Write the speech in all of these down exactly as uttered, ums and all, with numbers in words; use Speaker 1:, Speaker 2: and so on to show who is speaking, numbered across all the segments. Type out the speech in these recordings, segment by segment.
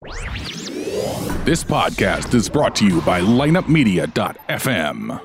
Speaker 1: This podcast is brought to you by lineup media dot f m.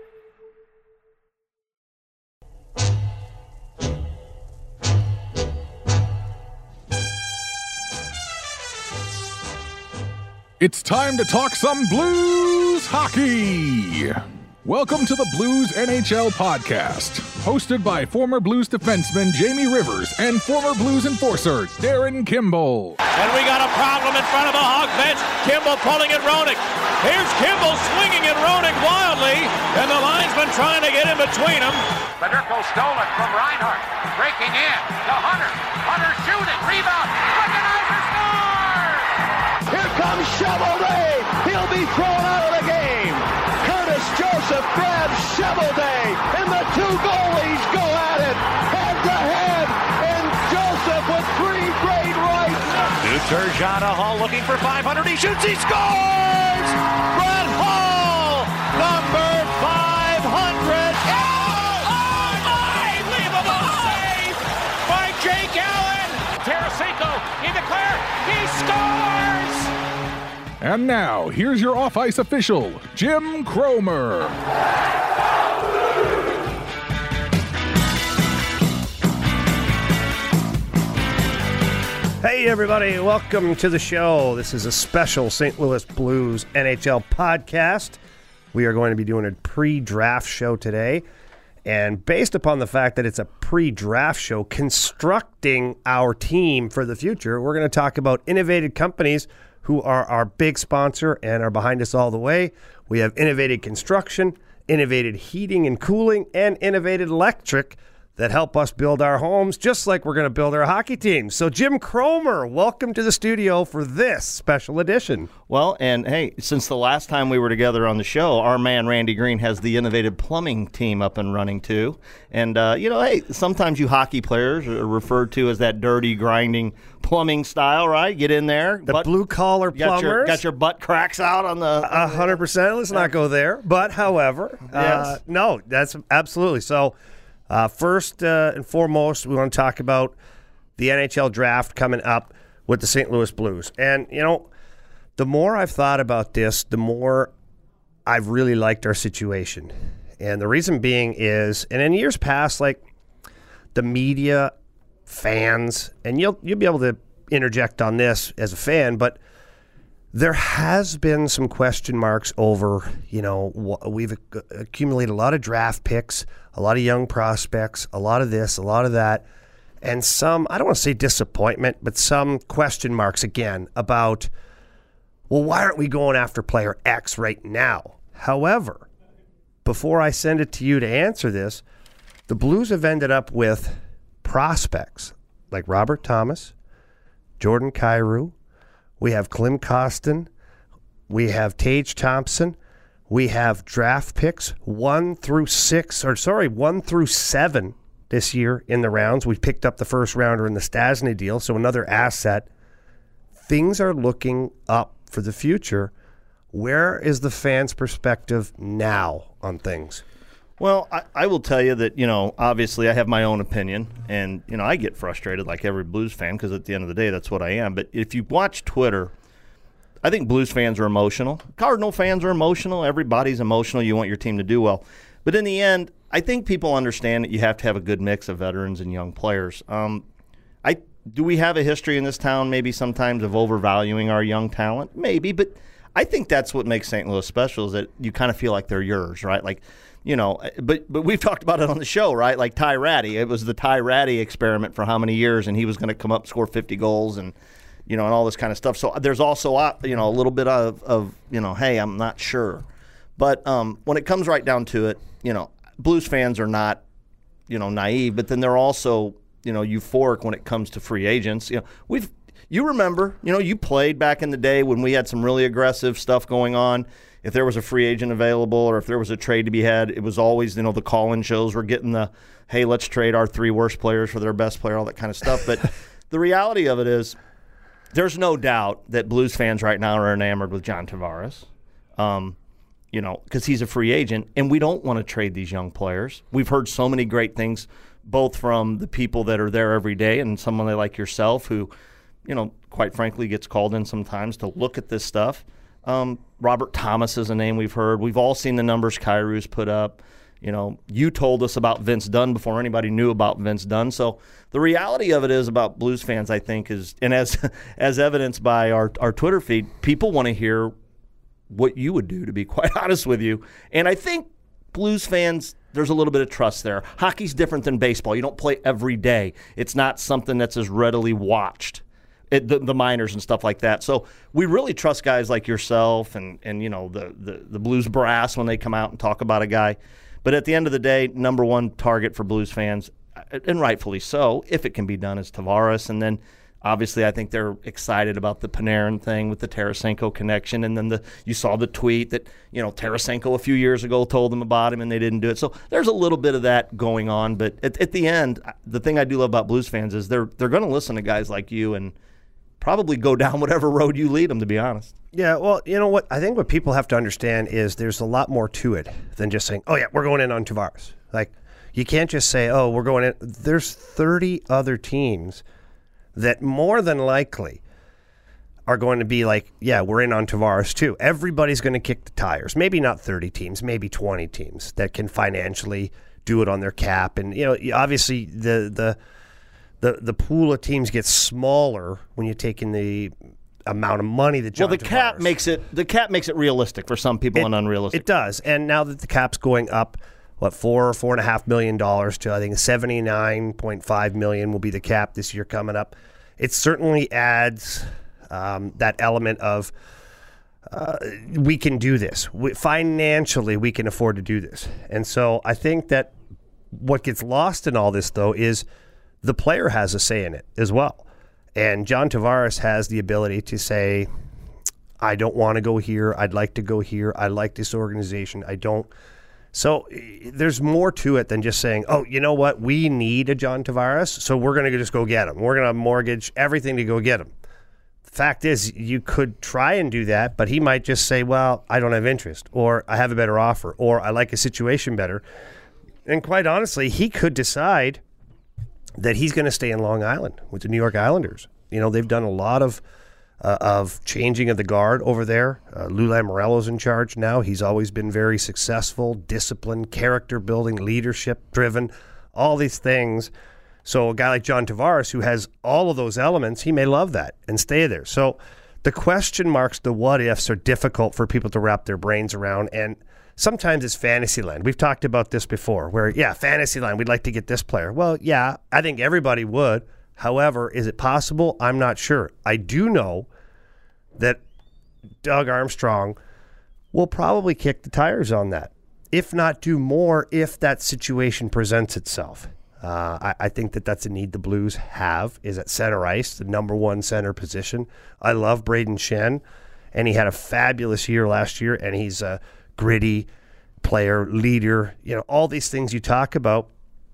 Speaker 1: It's time to talk some Blues hockey. Welcome to the Blues N H L podcast, hosted by former Blues defenseman Jamie Rivers and former Blues enforcer Darren Kimball.
Speaker 2: And we got a problem in front of the Hawk bench. Kimball pulling at Roenick. Here's Kimball swinging at Roenick wildly, and the linesman trying to get in between them.
Speaker 3: Federico stole it from Reinhart, breaking in to Hunter. Hunter shooting, rebound, Recognizer scores!
Speaker 4: Here comes Shovelday. He'll be thrown out of the game. Curtis Joseph grabs Shovelday, and the two goalies go at it head to head. And Joseph with three great rights.
Speaker 2: New Turgeon to Hall looking for five hundred. He shoots. He scores. Brett Hall, number five hundred. Oh, unbelievable save by Jake Allen. Tarasenko in the clear. He scores.
Speaker 1: And now, here's your off-ice official, Jim Cromer.
Speaker 5: Hey everybody, welcome to the show. This is a special Saint Louis Blues N H L podcast. We are going to be doing a pre-draft show today. And based upon the fact that it's a pre-draft show constructing our team for the future, we're going to talk about innovative companies who are our big sponsor and are behind us all the way. We have Innovated Construction, Innovated Heating and Cooling, and Innovated Electric that help us build our homes just like we're going to build our hockey teams. So Jim Cromer, welcome to the studio for this special edition.
Speaker 6: Well, and hey, since the last time we were together on the show, our man Randy Green has the Innovative Plumbing team up and running too. And, uh, you know, hey, sometimes you hockey players are referred to as that dirty, grinding plumbing style, right? Get in there.
Speaker 5: The blue-collar plumbers.
Speaker 6: Got your, got your butt cracks out on the...
Speaker 5: A hundred percent. Let's not go there. But, however,
Speaker 6: yes.
Speaker 5: uh, no, that's absolutely. So, uh, first uh, and foremost, we want to talk about the N H L draft coming up with the Saint Louis Blues. And, you know, the more I've thought about this, the more I've really liked our situation. And the reason being is, and in years past, like, the media, fans, and you'll you'll be able to interject on this as a fan, but there has been some question marks over, you know, we've accumulated a lot of draft picks, a lot of young prospects, a lot of this, a lot of that, and some, I don't want to say disappointment, but some question marks again about, well, why aren't we going after player X right now? However, before I send it to you to answer this, the Blues have ended up with prospects like Robert Thomas, Jordan Kyrou, we have Klim Kostin, we have Tage Thompson, we have draft picks one through six, or sorry, one through seven this year in the rounds. We picked up the first rounder in the Stasny deal, so another asset. Things are looking up for the future. Where is the fans' perspective now on things?
Speaker 6: Well, I, I will tell you that, you know, obviously I have my own opinion, and, you know, I get frustrated like every Blues fan because at the end of the day, that's what I am. But if you watch Twitter, I think Blues fans are emotional. Cardinal fans are emotional. Everybody's emotional. You want your team to do well. But in the end, I think people understand that you have to have a good mix of veterans and young players. Um, I do we have a history in this town maybe sometimes of overvaluing our young talent? Maybe, but I think that's what makes Saint Louis special is that you kind of feel like they're yours, right? Like, you know, but but we've talked about it on the show, right? Like Ty Ratty. It was the Ty Ratty experiment for how many years, and he was going to come up, score fifty goals, and, you know, and all this kind of stuff. So there's also, you know, a little bit of, of you know, hey, I'm not sure. But um, when it comes right down to it, you know, Blues fans are not, you know, naive, but then they're also, you know, euphoric when it comes to free agents. You know, we've you remember, you know, you played back in the day when we had some really aggressive stuff going on. If there was a free agent available or if there was a trade to be had, it was always, you know, the call-in shows were getting the, hey, let's trade our three worst players for their best player, all that kind of stuff. But the reality of it is there's no doubt that Blues fans right now are enamored with John Tavares, um, you know, because he's a free agent, and we don't want to trade these young players. We've heard so many great things, both from the people that are there every day and someone like yourself who, you know, quite frankly, gets called in sometimes to look at this stuff. Um, Robert Thomas is a name we've heard. We've all seen the numbers Kyrie's put up. You know, you told us about Vince Dunn before anybody knew about Vince Dunn. So the reality of it is about Blues fans, I think, is, and as as evidenced by our, our Twitter feed, people want to hear what you would do, to be quite honest with you. And I think Blues fans, there's a little bit of trust there. Hockey's different than baseball. You don't play every day. It's not something that's as readily watched. It, the, the minors and stuff like that. So we really trust guys like yourself and, and you know, the, the, the Blues brass when they come out and talk about a guy. But at the end of the day, number one target for Blues fans, and rightfully so, if it can be done, is Tavares. And then, obviously, I think they're excited about the Panarin thing with the Tarasenko connection. And then the you saw the tweet that, you know, Tarasenko a few years ago told them about him and they didn't do it. So there's a little bit of that going on. But at, at the end, the thing I do love about Blues fans is they're they're going to listen to guys like you and probably go down whatever road you lead them, to be honest.
Speaker 5: Yeah, well, you know what? I think what people have to understand is there's a lot more to it than just saying, oh, yeah, we're going in on Tavares. Like, you can't just say, oh, we're going in. There's thirty other teams that more than likely are going to be like, yeah, we're in on Tavares too. Everybody's going to kick the tires. Maybe not thirty teams, maybe twenty teams that can financially do it on their cap. And, you know, obviously the the the, the pool of teams gets smaller when you take in the amount of money that John
Speaker 6: Well, the
Speaker 5: Tavares.
Speaker 6: cap makes it the cap makes it realistic for some people
Speaker 5: It-
Speaker 6: and unrealistic.
Speaker 5: It does. And now that the cap's going up, what, four, four and a half million dollars to I think seventy-nine point five million will be the cap this year coming up. It certainly adds um, that element of uh, we can do this. We, financially, we can afford to do this. And so I think that what gets lost in all this, though, is the player has a say in it as well. And John Tavares has the ability to say, I don't want to go here. I'd like to go here. I like this organization. I don't. So there's more to it than just saying, oh, you know what? We need a John Tavares, so we're going to just go get him. We're going to mortgage everything to go get him. The fact is, you could try and do that, but he might just say, well, I don't have interest, or I have a better offer, or I like a situation better. And quite honestly, he could decide that he's going to stay in Long Island with the New York Islanders. You know, they've done a lot of uh, of changing of the guard over there. Uh, Lou Lamoriello's in charge now. He's always been very successful, disciplined, character-building, leadership-driven, all these things. So a guy like John Tavares, who has all of those elements, he may love that and stay there. So the question marks, the what-ifs, are difficult for people to wrap their brains around, and sometimes it's Fantasyland. We've talked about this before, where, yeah, Fantasyland, we'd like to get this player. Well, yeah, I think everybody would. However, is it possible? I'm not sure. I do know that Doug Armstrong will probably kick the tires on that, if not do more, if that situation presents itself. Uh, I, I think that that's a need the Blues have, is at center ice, the number one center position. I love Braden Shen, and he had a fabulous year last year, and he's a gritty player, leader, you know, all these things you talk about.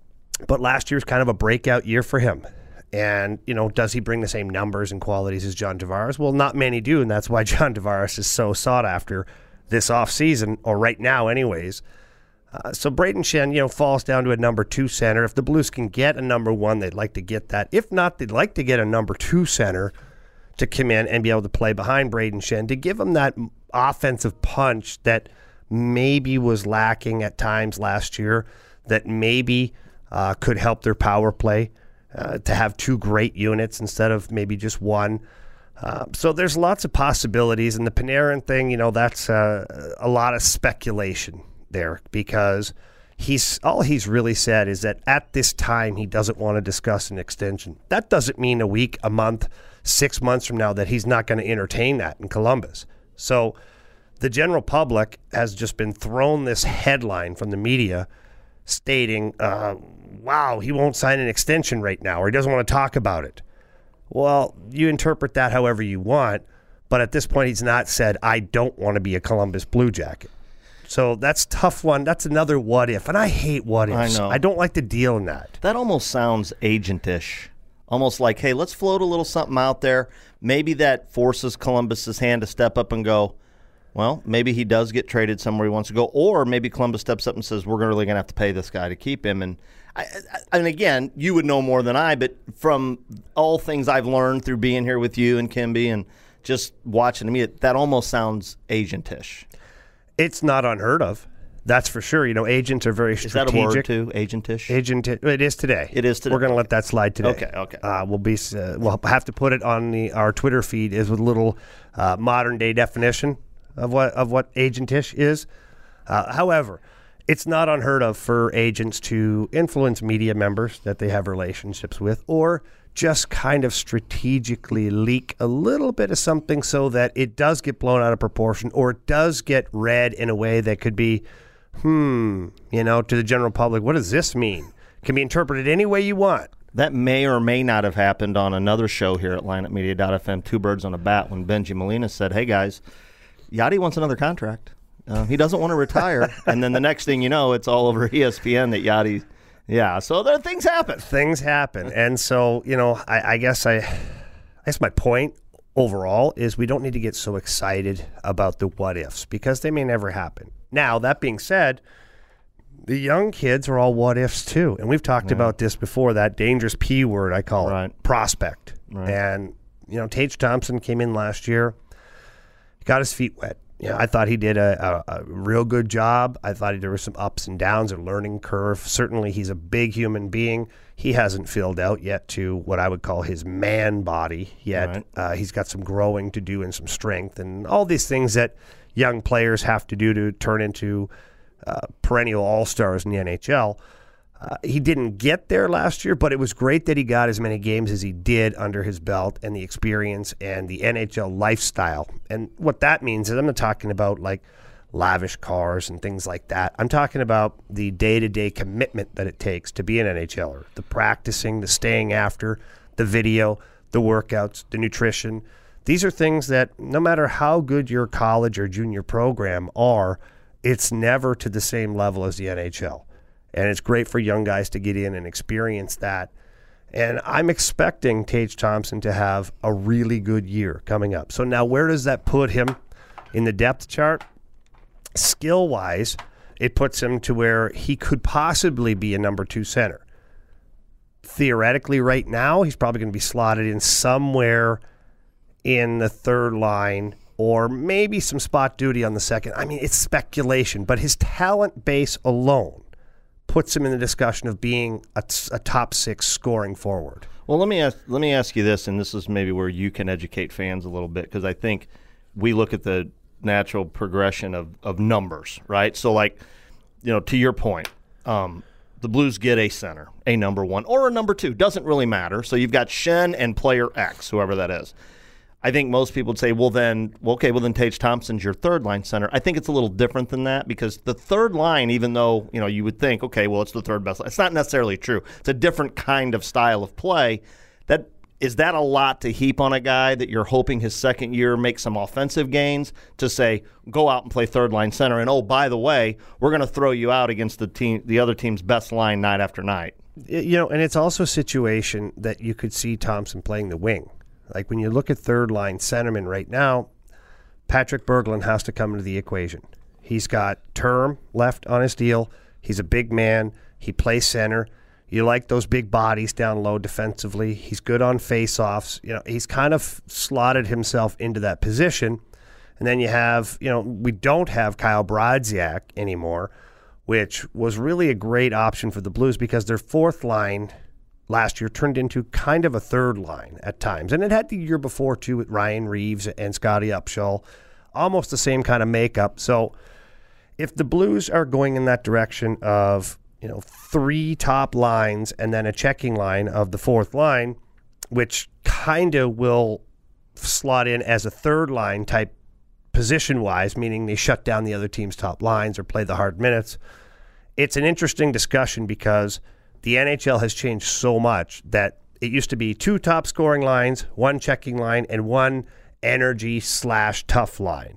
Speaker 5: But last year was kind of a breakout year for him. And, you know, does he bring the same numbers and qualities as John Tavares? Well, not many do, and that's why John Tavares is so sought after this offseason, or right now anyways. Uh, so Braden Shen, you know, falls down to a number two center. If the Blues can get a number one, they'd like to get that. If not, they'd like to get a number two center to come in and be able to play behind Braden Shen to give him that offensive punch that maybe was lacking at times last year, that maybe uh, could help their power play. Uh, to have two great units instead of maybe just one. Uh, so there's lots of possibilities. And the Panarin thing, you know, that's uh, a lot of speculation there, because he's all he's really said is that at this time he doesn't want to discuss an extension. That doesn't mean a week, a month, six months from now that he's not going to entertain that in Columbus. So the general public has just been thrown this headline from the media stating, uh, wow, he won't sign an extension right now, or he doesn't want to talk about it. Well, you interpret that however you want, but at this point he's not said, I don't want to be a Columbus Blue Jacket. So that's a tough one. That's another what if, and I hate what ifs.
Speaker 6: I know.
Speaker 5: I don't like to deal in that.
Speaker 6: That almost sounds agentish. Almost like, hey, let's float a little something out there. Maybe that forces Columbus's hand to step up and go, well, maybe he does get traded somewhere he wants to go, or maybe Columbus steps up and says, we're really going to have to pay this guy to keep him. And, I, I, and again, you would know more than I, but from all things I've learned through being here with you and Kimby and just watching me, that almost sounds agentish.
Speaker 5: It's not unheard of. That's for sure. You know, agents are very strategic.
Speaker 6: Is that a word too, agentish?
Speaker 5: Agent. It is today.
Speaker 6: It is today.
Speaker 5: We're going to let that slide today.
Speaker 6: Okay, okay.
Speaker 5: Uh, we'll be. Uh, we'll have to put it on the our Twitter feed is with a little uh, modern day definition of what of what agentish is. Uh, however, it's not unheard of for agents to influence media members that they have relationships with, or just kind of strategically leak a little bit of something so that it does get blown out of proportion, or it does get read in a way that could be, hmm, you know, to the general public, what does this mean? Can be interpreted any way you want.
Speaker 6: That may or may not have happened on another show here at lineup media dot f m, Two Birds on a Bat, when Benji Molina said, hey, guys, Yachty wants another contract. Uh, he doesn't want to retire. And then the next thing you know, it's all over E S P N that Yachty, yeah, so there things happen.
Speaker 5: Things happen. And so, you know, I, I guess I, I guess my point overall is we don't need to get so excited about the what ifs because they may never happen. Now, that being said, the young kids are all what ifs too. And we've talked yeah. about this before, that dangerous P word I call
Speaker 6: right.
Speaker 5: it, prospect.
Speaker 6: Right.
Speaker 5: And, you know, Tage Thompson came in last year, got his feet wet. Yeah, I thought he did a, a, a real good job. I thought there were some ups and downs, a learning curve. Certainly he's a big human being. He hasn't filled out yet to what I would call his man body yet.
Speaker 6: Right.
Speaker 5: Uh, he's got some growing to do and some strength and all these things that young players have to do to turn into uh, perennial all-stars in the N H L. Uh, he didn't get there last year, but it was great that he got as many games as he did under his belt and the experience and the N H L lifestyle. And what that means is I'm not talking about like lavish cars and things like that. I'm talking about the day-to-day commitment that it takes to be an N H L er, the practicing, the staying after, the video, the workouts, the nutrition. These are things that no matter how good your college or junior program are, it's never to the same level as the N H L. And it's great for young guys to get in and experience that. And I'm expecting Tage Thompson to have a really good year coming up. So now where does that put him in the depth chart? Skill-wise, it puts him to where he could possibly be a number two center. Theoretically, right now, he's probably going to be slotted in somewhere in the third line or maybe some spot duty on the second. I mean, it's speculation, but his talent base alone puts him in the discussion of being a, a top six scoring forward.
Speaker 6: Well, let me ask, let me ask you this, and this is maybe where you can educate fans a little bit, because I think we look at the natural progression of, of numbers, right? So, like, you know, to your point, um, the Blues get a center, a number one, or a number two. Doesn't really matter. So you've got Schenn and player X, whoever that is. I think most people would say, well, then, well, okay, well, then Tage Thompson's your third-line center. I think it's a little different than that because the third line, even though, you know, you would think, okay, well, it's the third best line. It's not necessarily true. It's a different kind of style of play. That is that a lot to heap on a guy that you're hoping his second year makes some offensive gains to say, go out and play third-line center, and, oh, by the way, we're going to throw you out against the team, the other team's best line night after night.
Speaker 5: You know, and it's also a situation that you could see Thompson playing the wing. Like when you look at third-line centerman right now, Patrick Berglund has to come into the equation. He's got term left on his deal. He's a big man. He plays center. You like those big bodies down low defensively. He's good on face-offs. You know, he's kind of slotted himself into that position. And then you have, you know, we don't have Kyle Brodziak anymore, which was really a great option for the Blues because their fourth line last year turned into kind of a third line at times. And it had the year before, too, with Ryan Reeves and Scotty Upshall. Almost the same kind of makeup. So if the Blues are going in that direction of, you know, three top lines and then a checking line of the fourth line, which kind of will slot in as a third line type position-wise, meaning they shut down the other team's top lines or play the hard minutes, it's an interesting discussion because the N H L has changed so much that it used to be two top scoring lines, one checking line, and one energy slash tough line.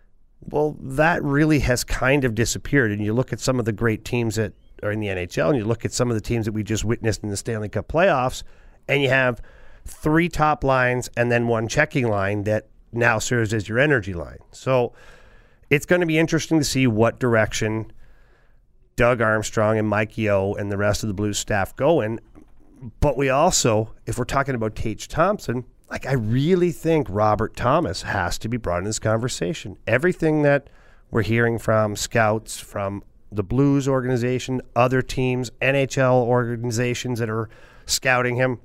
Speaker 5: Well, that really has kind of disappeared. And you look at some of the great teams that are in the N H L, and you look at some of the teams that we just witnessed in the Stanley Cup playoffs, and you have three top lines and then one checking line that now serves as your energy line. So it's going to be interesting to see what direction Doug Armstrong and Mike Yeo and the rest of the Blues staff go in. But we also, if we're talking about Tage Thompson, like I really think Robert Thomas has to be brought in this conversation. Everything that we're hearing from scouts, from the Blues organization, other teams, N H L organizations that are scouting him,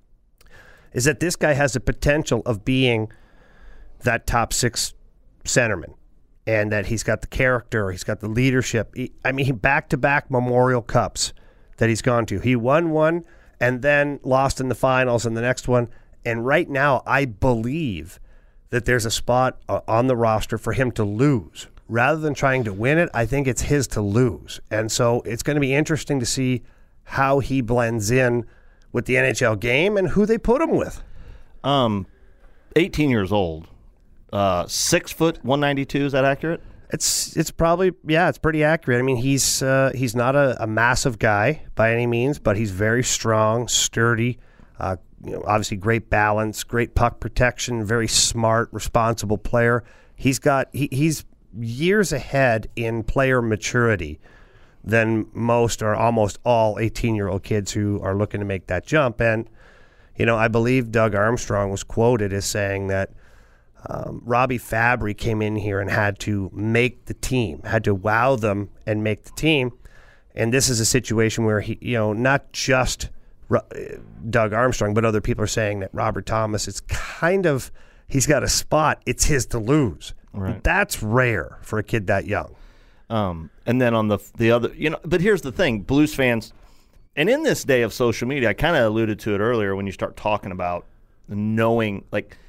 Speaker 5: is that this guy has the potential of being that top six centerman, and that he's got the character, he's got the leadership. He, I mean, back-to-back Memorial Cups that he's gone to. He won one and then lost in the finals in the next one. And right now, I believe that there's a spot uh, on the roster for him to lose. Rather than trying to win it, I think it's his to lose. And so it's going to be interesting to see how he blends in with the N H L game and who they put him with.
Speaker 6: Um, eighteen years old, uh, six foot, one ninety-two. Is that accurate?
Speaker 5: It's it's probably, yeah, it's pretty accurate. I mean, he's uh, he's not a, a massive guy by any means, but he's very strong, sturdy, uh, you know, obviously great balance, great puck protection, very smart, responsible player. He's got he, he's years ahead in player maturity than most or almost all eighteen-year-old kids who are looking to make that jump. And, you know, I believe Doug Armstrong was quoted as saying that um, Robbie Fabry came in here and had to make the team, had to wow them and make the team. And this is a situation where, he, you know, not just Doug Armstrong, but other people are saying that Robert Thomas is kind of, he's got a spot, it's his to lose.
Speaker 6: Right.
Speaker 5: That's rare for a kid that young.
Speaker 6: Um, and then on the the other, you know, but here's the thing, Blues fans, and in this day of social media, I kind of alluded to it earlier when you start talking about knowing, like,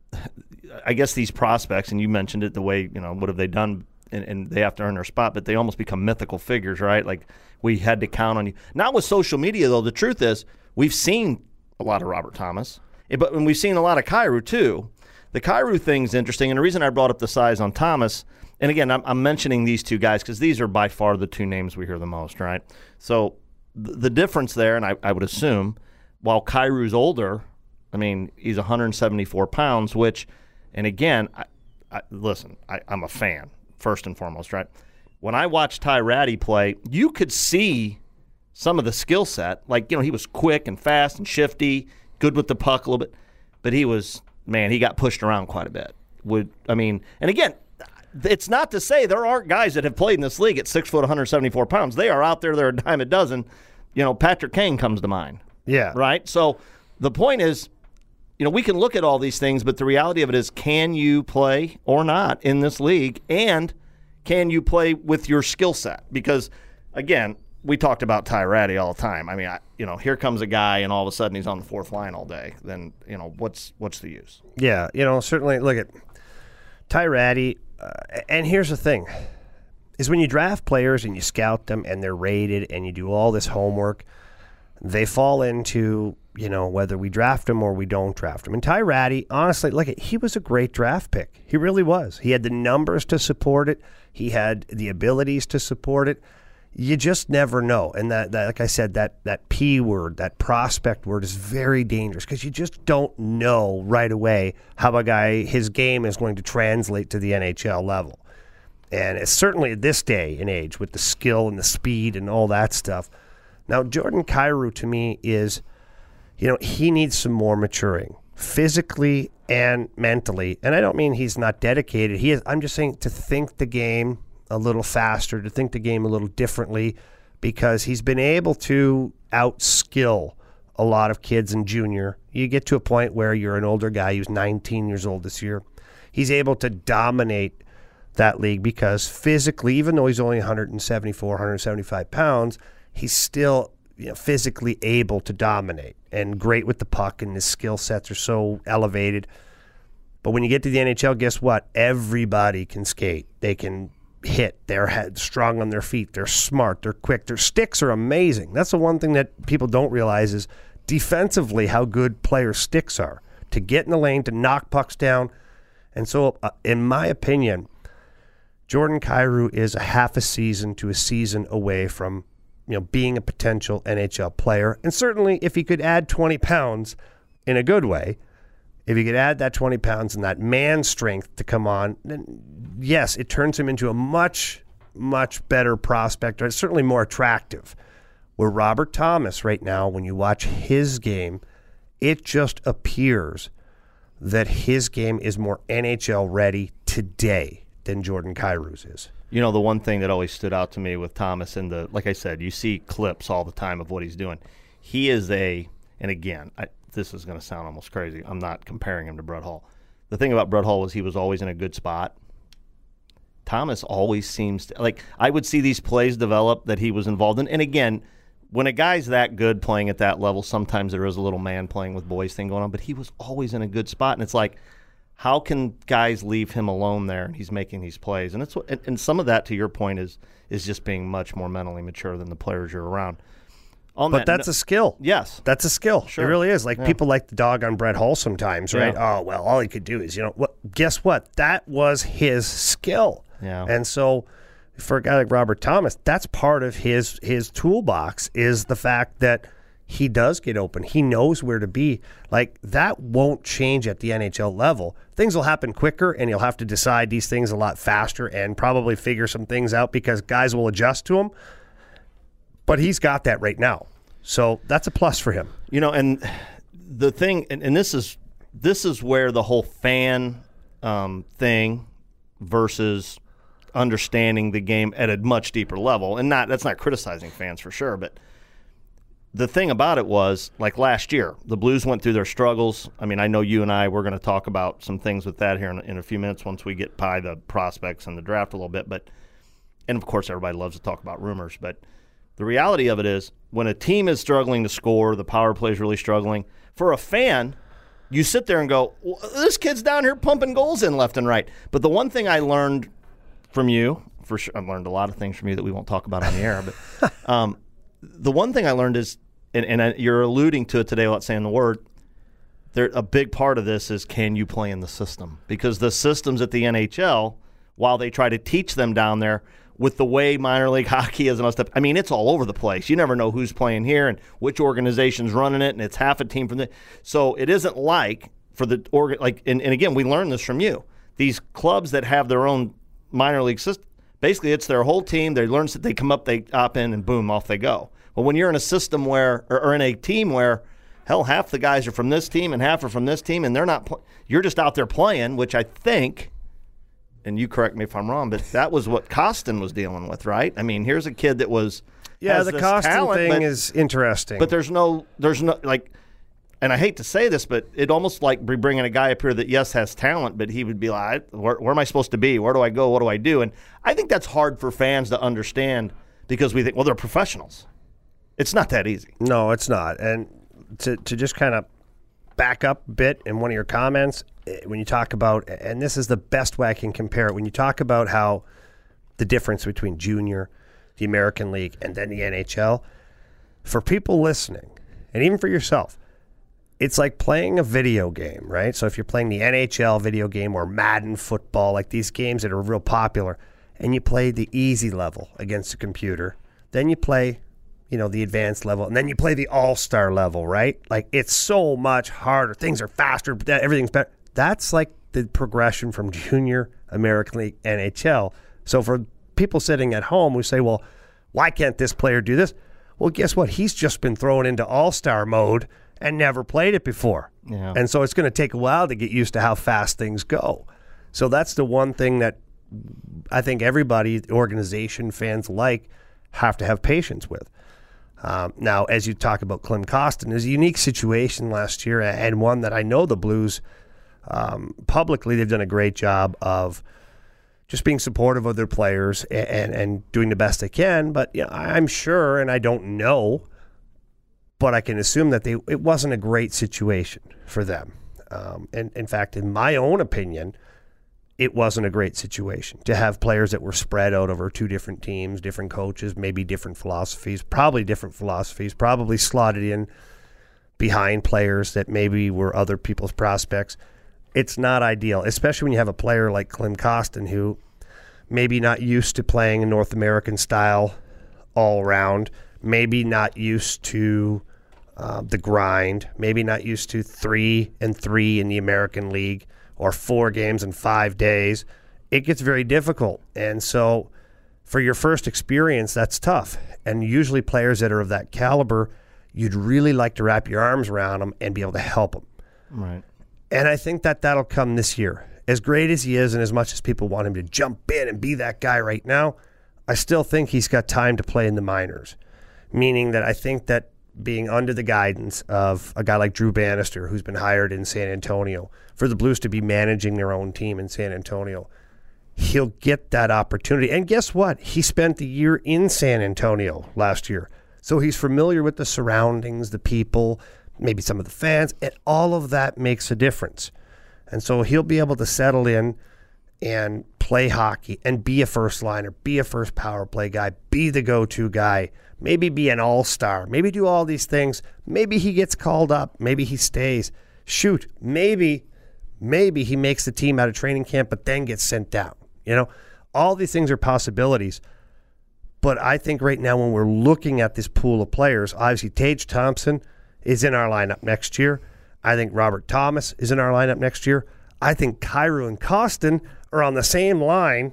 Speaker 6: I guess these prospects, and you mentioned it, the way, you know, what have they done, and, and they have to earn their spot, but they almost become mythical figures, right? Like, we had to count on you. Not with social media, though. The truth is, we've seen a lot of Robert Thomas, but and we've seen a lot of Kyrou, too. The Kyrou thing's interesting, and the reason I brought up the size on Thomas, and again, I'm, I'm mentioning these two guys because these are by far the two names we hear the most, right? So th- the difference there, and I, I would assume, while Kyrou's older, I mean, he's one hundred seventy-four pounds, which, and again, I, I, listen, I, I'm a fan, first and foremost, right? When I watched Ty Ratty play, you could see some of the skill set. Like, you know, he was quick and fast and shifty, good with the puck a little bit, but he was, man, he got pushed around quite a bit. Would I mean, and again, it's not to say there aren't guys that have played in this league at six foot, one hundred seventy-four pounds. They are out there. They're a dime a dozen. You know, Patrick Kane comes to mind.
Speaker 5: Yeah.
Speaker 6: Right? So the point is, you know, we can look at all these things, but the reality of it is, can you play or not in this league? And can you play with your skill set? Because, again, we talked about Ty Ratty all the time. I mean, I, you know, here comes a guy and all of a sudden he's on the fourth line all day. Then, you know, what's what's the use?
Speaker 5: Yeah, you know, certainly, look at Ty Ratty. Uh, and here's the thing, is when you draft players and you scout them and they're rated and you do all this homework, they fall into, you know, whether we draft them or we don't draft them. And Ty Ratty, honestly, look, he was a great draft pick. He really was. He had the numbers to support it. He had the abilities to support it. You just never know. And that, that like I said, that, that P word, that prospect word is very dangerous because you just don't know right away how a guy, his game is going to translate to the N H L level. And it's certainly at this day and age with the skill and the speed and all that stuff. Now, Jordan Kyrou to me is, you know, he needs some more maturing physically and mentally. And I don't mean he's not dedicated. He is. I'm just saying to think the game a little faster, to think the game a little differently, because he's been able to outskill a lot of kids in junior. You get to a point where you're an older guy who's nineteen years old this year. He's able to dominate that league because physically, even though he's only one seventy-four, one seventy-five pounds, he's still, you know, physically able to dominate and great with the puck, and his skill sets are so elevated. But when you get to the N H L, guess what? Everybody can skate. They can hit, they're head strong on their feet, they're smart, they're quick, their sticks are amazing. That's the one thing that people don't realize is defensively how good players' sticks are to get in the lane, to knock pucks down. And so uh, in my opinion, Jordan Kyrou is a half a season to a season away from, you know, being a potential N H L player. And certainly if he could add twenty pounds in a good way, if you could add that twenty pounds and that man strength to come on, then yes, it turns him into a much, much better prospect, or it's certainly more attractive. Where Robert Thomas right now, when you watch his game, it just appears that his game is more N H L ready today than Jordan Kyrou's is.
Speaker 6: You know, the one thing that always stood out to me with Thomas, and the like I said, you see clips all the time of what he's doing. He is a, and again, I, this is going to sound almost crazy. I'm not comparing him to Brett Hull. The thing about Brett Hull was he was always in a good spot. Thomas always seems to, like, I would see these plays develop that he was involved in. And again, when a guy's that good playing at that level, sometimes there is a little man playing with boys thing going on, but he was always in a good spot. And it's like, how can guys leave him alone there and he's making these plays? And it's what, and, and some of that, to your point, is is just being much more mentally mature than the players you're around. On
Speaker 5: but
Speaker 6: that,
Speaker 5: that's a skill.
Speaker 6: Yes.
Speaker 5: That's a skill.
Speaker 6: Sure.
Speaker 5: It really is. Like,
Speaker 6: yeah.
Speaker 5: people like the dog on Brett Hull sometimes, right?
Speaker 6: Yeah.
Speaker 5: Oh, well, all he could do is, you know, what? Guess what? That was his skill.
Speaker 6: Yeah.
Speaker 5: And so for a guy like Robert Thomas, that's part of his his toolbox, is the fact that he does get open. He knows where to be. Like, that won't change at the N H L level. Things will happen quicker, and you'll have to decide these things a lot faster and probably figure some things out because guys will adjust to him. But he's got that right now. So that's a plus for him.
Speaker 6: You know, and the thing, and, and this is this is where the whole fan um, thing versus understanding the game at a much deeper level, and not that's not criticizing fans for sure, but the thing about it was, like last year, the Blues went through their struggles. I mean, I know you and I, we're going to talk about some things with that here in, in a few minutes once we get by the prospects and the draft a little bit. But, and of course, everybody loves to talk about rumors. But the reality of it is, when a team is struggling to score, the power play is really struggling, for a fan, you sit there and go, well, this kid's down here pumping goals in left and right. But the one thing I learned from you, for sure, I've learned a lot of things from you that we won't talk about on the air, but um, the one thing I learned is, and, and you're alluding to it today without saying the word, there, a big part of this is, can you play in the system? Because the systems at the N H L, while they try to teach them down there, with the way minor league hockey is and all stuff, I mean, it's all over the place. You never know who's playing here and which organization's running it, and it's half a team from the. So it isn't like for the organ like, and, and again, we learned this from you. These clubs that have their own minor league system, basically it's their whole team. They learn that they come up, they opt in, and boom, off they go. But when you're in a system where, or, or in a team where, hell, half the guys are from this team and half are from this team, and they're not, pl- you're just out there playing, which I think, and you correct me if I'm wrong, but that was what Kostin was dealing with, right? I mean, here's a kid that was,
Speaker 5: yeah, the Kostin
Speaker 6: talent,
Speaker 5: thing
Speaker 6: but,
Speaker 5: is interesting.
Speaker 6: But there's no, there's no, like, and I hate to say this, but it almost like be bringing a guy up here that, yes, has talent, but he would be like, where, where am I supposed to be? Where do I go? What do I do? And I think that's hard for fans to understand because we think, well, they're professionals. It's not that easy.
Speaker 5: No, it's not. And to to just kind of back up a bit in one of your comments, when you talk about, and this is the best way I can compare it, when you talk about how the difference between junior, the American League, and then the N H L, for people listening, and even for yourself, it's like playing a video game, right? So if you're playing the N H L video game or Madden football, like these games that are real popular, and you play the easy level against a computer, then you play, you know, the advanced level, and then you play the all-star level, right? Like, it's so much harder. Things are faster, everything's better. That's like the progression from junior, American League, N H L. So for people sitting at home who say, well, why can't this player do this? Well, guess what? He's just been thrown into all-star mode and never played it before.
Speaker 6: Yeah.
Speaker 5: And so it's going to take a while to get used to how fast things go. So that's the one thing that I think everybody, organization, fans like, have to have patience with. Um, now, as you talk about Klim Kostin, it was a unique situation last year, and one that I know the Blues, um, publicly, they've done a great job of just being supportive of their players and, and, and doing the best they can. But yeah, I'm sure, and I don't know, but I can assume that they it wasn't a great situation for them. Um, and in fact, in my own opinion, it wasn't a great situation to have players that were spread out over two different teams, different coaches, maybe different philosophies, probably different philosophies, probably slotted in behind players that maybe were other people's prospects. It's not ideal, especially when you have a player like Klim Kostin who maybe not used to playing a North American style all around, maybe not used to uh, the grind, maybe not used to three and three in the American League, or four games in five days. it gets very difficult. And so for your first experience, that's tough. And usually players that are of that caliber, you'd really like to wrap your arms around them and be able to help them.
Speaker 6: Right.
Speaker 5: And I think that that'll come this year. As great as he is and as much as people want him to jump in and be that guy right now, I still think he's got time to play in the minors. Meaning that I think that being under the guidance of a guy like Drew Bannister, who's been hired in San Antonio, for the Blues to be managing their own team in San Antonio, he'll get that opportunity. And guess what? He spent the year in San Antonio last year. So he's familiar with the surroundings, the people, maybe some of the fans, and all of that makes a difference. And so he'll be able to settle in and play hockey and be a first liner, be a first power play guy, be the go-to guy, maybe be an all-star, maybe do all these things. Maybe he gets called up. Maybe he stays. Shoot, maybe, maybe he makes the team out of training camp but then gets sent down. You know, all these things are possibilities. But I think right now when we're looking at this pool of players, obviously Tage Thompson is in our lineup next year. I think Robert Thomas is in our lineup next year. I think Kyrou and Kostin are on the same line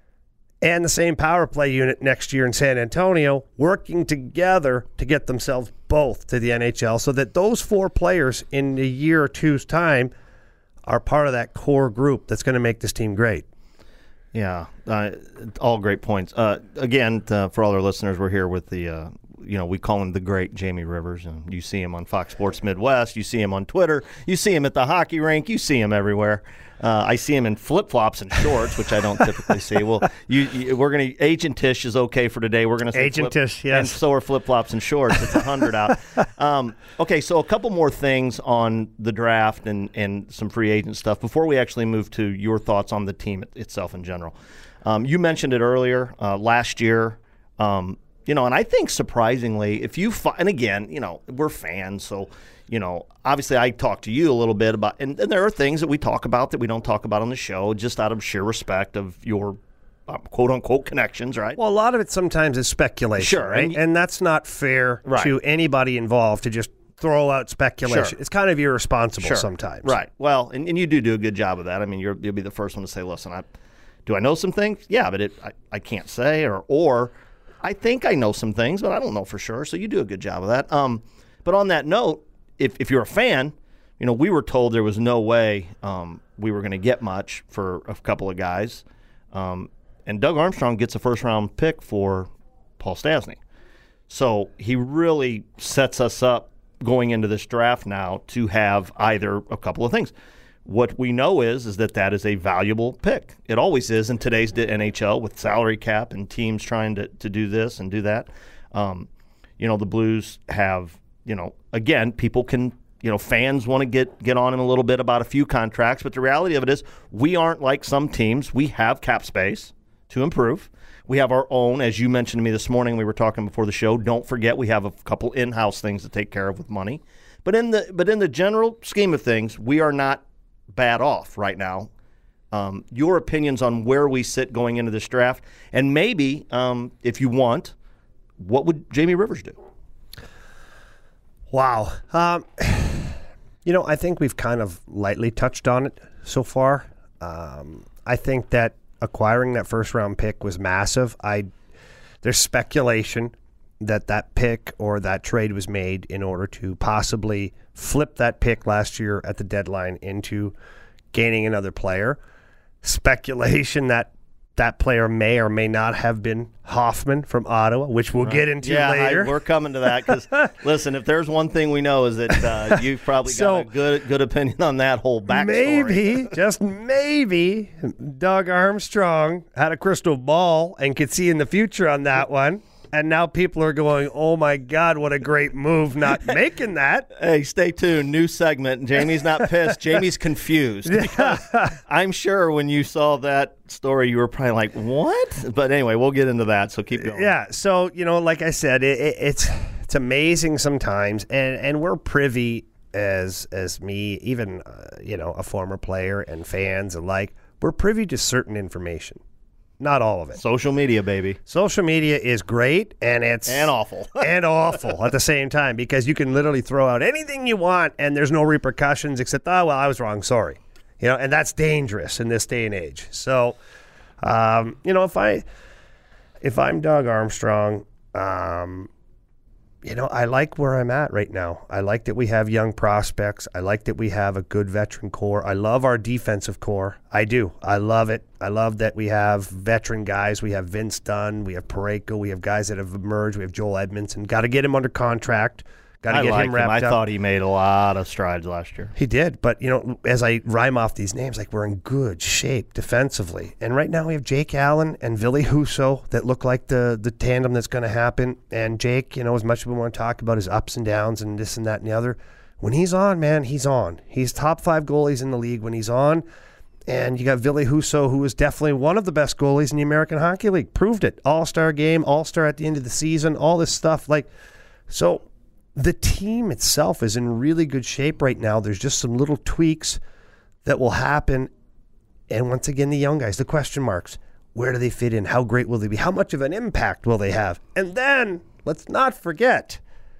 Speaker 5: and the same power play unit next year in San Antonio, working together to get themselves both to the N H L so that those four players in a year or two's time are part of that core group that's going to make this team great.
Speaker 6: Yeah, uh, all great points. Uh, again, uh, for all our listeners, we're here with the, uh, you know, we call him the great Jamie Rivers. And you see him on Fox Sports Midwest. You see him on Twitter. You see him at the hockey rink. You see him everywhere. Uh, I see him in flip-flops and shorts, which I don't typically see. Well, you, you, we're going to – Agent Tish is okay for today. We're going to –
Speaker 5: Agent Tish, yes.
Speaker 6: And so are flip-flops and shorts. It's one hundred out. Um, okay, so a couple more things on the draft and, and some free agent stuff before we actually move to your thoughts on the team it, itself in general. Um, you mentioned it earlier uh, last year, um, you know, and I think surprisingly, if you fi- – and again, you know, we're fans, so – you know, obviously I talked to you a little bit about, and, and there are things that we talk about that we don't talk about on the show just out of sheer respect of your uh, quote-unquote connections, right?
Speaker 5: Well, a lot of it sometimes is speculation,
Speaker 6: sure,
Speaker 5: right?
Speaker 6: And,
Speaker 5: and that's not fair
Speaker 6: right.
Speaker 5: to anybody involved to just throw out speculation.
Speaker 6: Sure.
Speaker 5: It's kind of irresponsible
Speaker 6: sure.
Speaker 5: sometimes.
Speaker 6: Right. Well, and, and you do do a good job of that. I mean, you're, you'll be the first one to say, listen, I, do I know some things? Yeah, but it, I, I can't say, or or I think I know some things, but I don't know for sure, so you do a good job of that. Um, but on that note, If if you're a fan, you know, we were told there was no way um, we were going to get much for a couple of guys. Um, and Doug Armstrong gets a first-round pick for Paul Stastny. So he really sets us up going into this draft now to have either a couple of things. What we know is is that that is a valuable pick. It always is in today's N H L with salary cap and teams trying to, to do this and do that. Um, you know, the Blues have – You know, again, people can, you know, fans want to get, get on him a little bit about a few contracts, but the reality of it is we aren't like some teams. We have cap space to improve. We have our own, as you mentioned to me this morning, we were talking before the show. Don't forget we have a couple in-house things to take care of with money. But in the but in the general scheme of things, we are not bad off right now. Um, your opinions on where we sit going into this draft, and maybe, um, if you want, what would Jamie Rivers do?
Speaker 5: Wow. Um, you know, I think we've kind of lightly touched on it so far. Um, I think that acquiring that first-round pick was massive. I There's speculation that that pick or that trade was made in order to possibly flip that pick last year at the deadline into gaining another player. Speculation that that player may or may not have been Hoffman from Ottawa, which we'll right. get into
Speaker 6: yeah,
Speaker 5: later.
Speaker 6: I, we're coming to that because, listen, if there's one thing we know is that uh, you've probably
Speaker 5: so,
Speaker 6: got a good good opinion on that whole backstory.
Speaker 5: Maybe, just maybe, Doug Armstrong had a crystal ball and could see in the future on that one. And now people are going, oh, my God, what a great move not making that.
Speaker 6: Hey, stay tuned. New segment. Jamie's not pissed. Jamie's confused. Because I'm sure when you saw that story, you were probably like, what? But anyway, we'll get into that, so keep going.
Speaker 5: Yeah, so, you know, like I said, it, it, it's it's amazing sometimes. And, and we're privy as, as me, even, uh, you know, a former player and fans alike, we're privy to certain information. Not all of it.
Speaker 6: Social media, baby.
Speaker 5: Social media is great, and it's
Speaker 6: and awful,
Speaker 5: and awful at the same time because you can literally throw out anything you want, and there's no repercussions except, oh well, I was wrong, sorry, you know, and that's dangerous in this day and age. So, Um, you know, if I if I'm Doug Armstrong, um, you know, I like where I'm at right now. I like that we have young prospects. I like that we have a good veteran core. I love our defensive core. I do. I love it. I love that we have veteran guys. We have Vince Dunn. We have Parayko. We have guys that have emerged. We have Joel Edmondson. Got to get him under contract. Got to
Speaker 6: I
Speaker 5: get
Speaker 6: like
Speaker 5: him wrapped
Speaker 6: him. I
Speaker 5: up.
Speaker 6: thought he made a lot of strides last year.
Speaker 5: He did, but, you know, as I rhyme off these names, like, we're in good shape defensively. And right now we have Jake Allen and Ville Husso that look like the the tandem that's going to happen. And Jake, you know, as much as we want to talk about his ups and downs and this and that and the other, when he's on, man, he's on. He's top five goalies in the league when he's on. And you got Ville Husso, who is definitely one of the best goalies in the American Hockey League. Proved it. All-star game, all-star at the end of the season, all this stuff. Like, so the team itself is in really good shape right now. There's just some little tweaks that will happen. And once again, the young guys, the question marks. Where do they fit in? How great will they be? How much of an impact will they have? And then, let's not forget,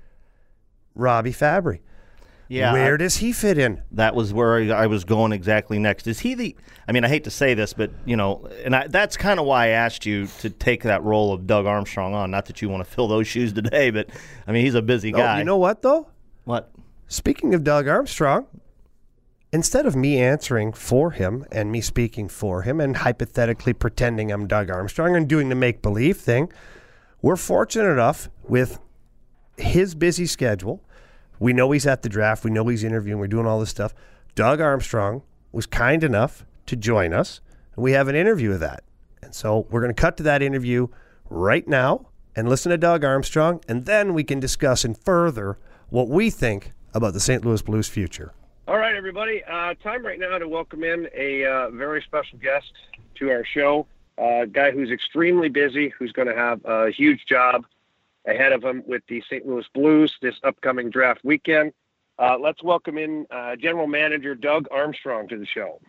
Speaker 5: Robbie Fabry.
Speaker 6: Yeah,
Speaker 5: Where
Speaker 6: I-
Speaker 5: does he fit in?
Speaker 6: That was where I was going exactly next. Is he the – I mean, I hate to say this, but, you know, and I, that's kind of why I asked you to take that role of Doug Armstrong on. Not that you want to fill those shoes today, but, I mean, he's a busy guy.
Speaker 5: Oh, you know what, though?
Speaker 6: What?
Speaker 5: Speaking of Doug Armstrong, instead of me answering for him and me speaking for him and hypothetically pretending I'm Doug Armstrong and doing the make-believe thing, we're fortunate enough with his busy schedule. We know he's at the draft. We know he's interviewing. We're doing all this stuff. Doug Armstrong was kind enough to join us, and we have an interview of that. And so we're going to cut to that interview right now and listen to Doug Armstrong, and then we can discuss in further what we think about the Saint Louis Blues' future.
Speaker 7: All right, everybody. Uh, time right now to welcome in a uh, very special guest to our show, a guy who's extremely busy, who's going to have a huge job ahead of him with the Saint Louis Blues this upcoming draft weekend. Uh, let's welcome in uh, General Manager Doug Armstrong to the show.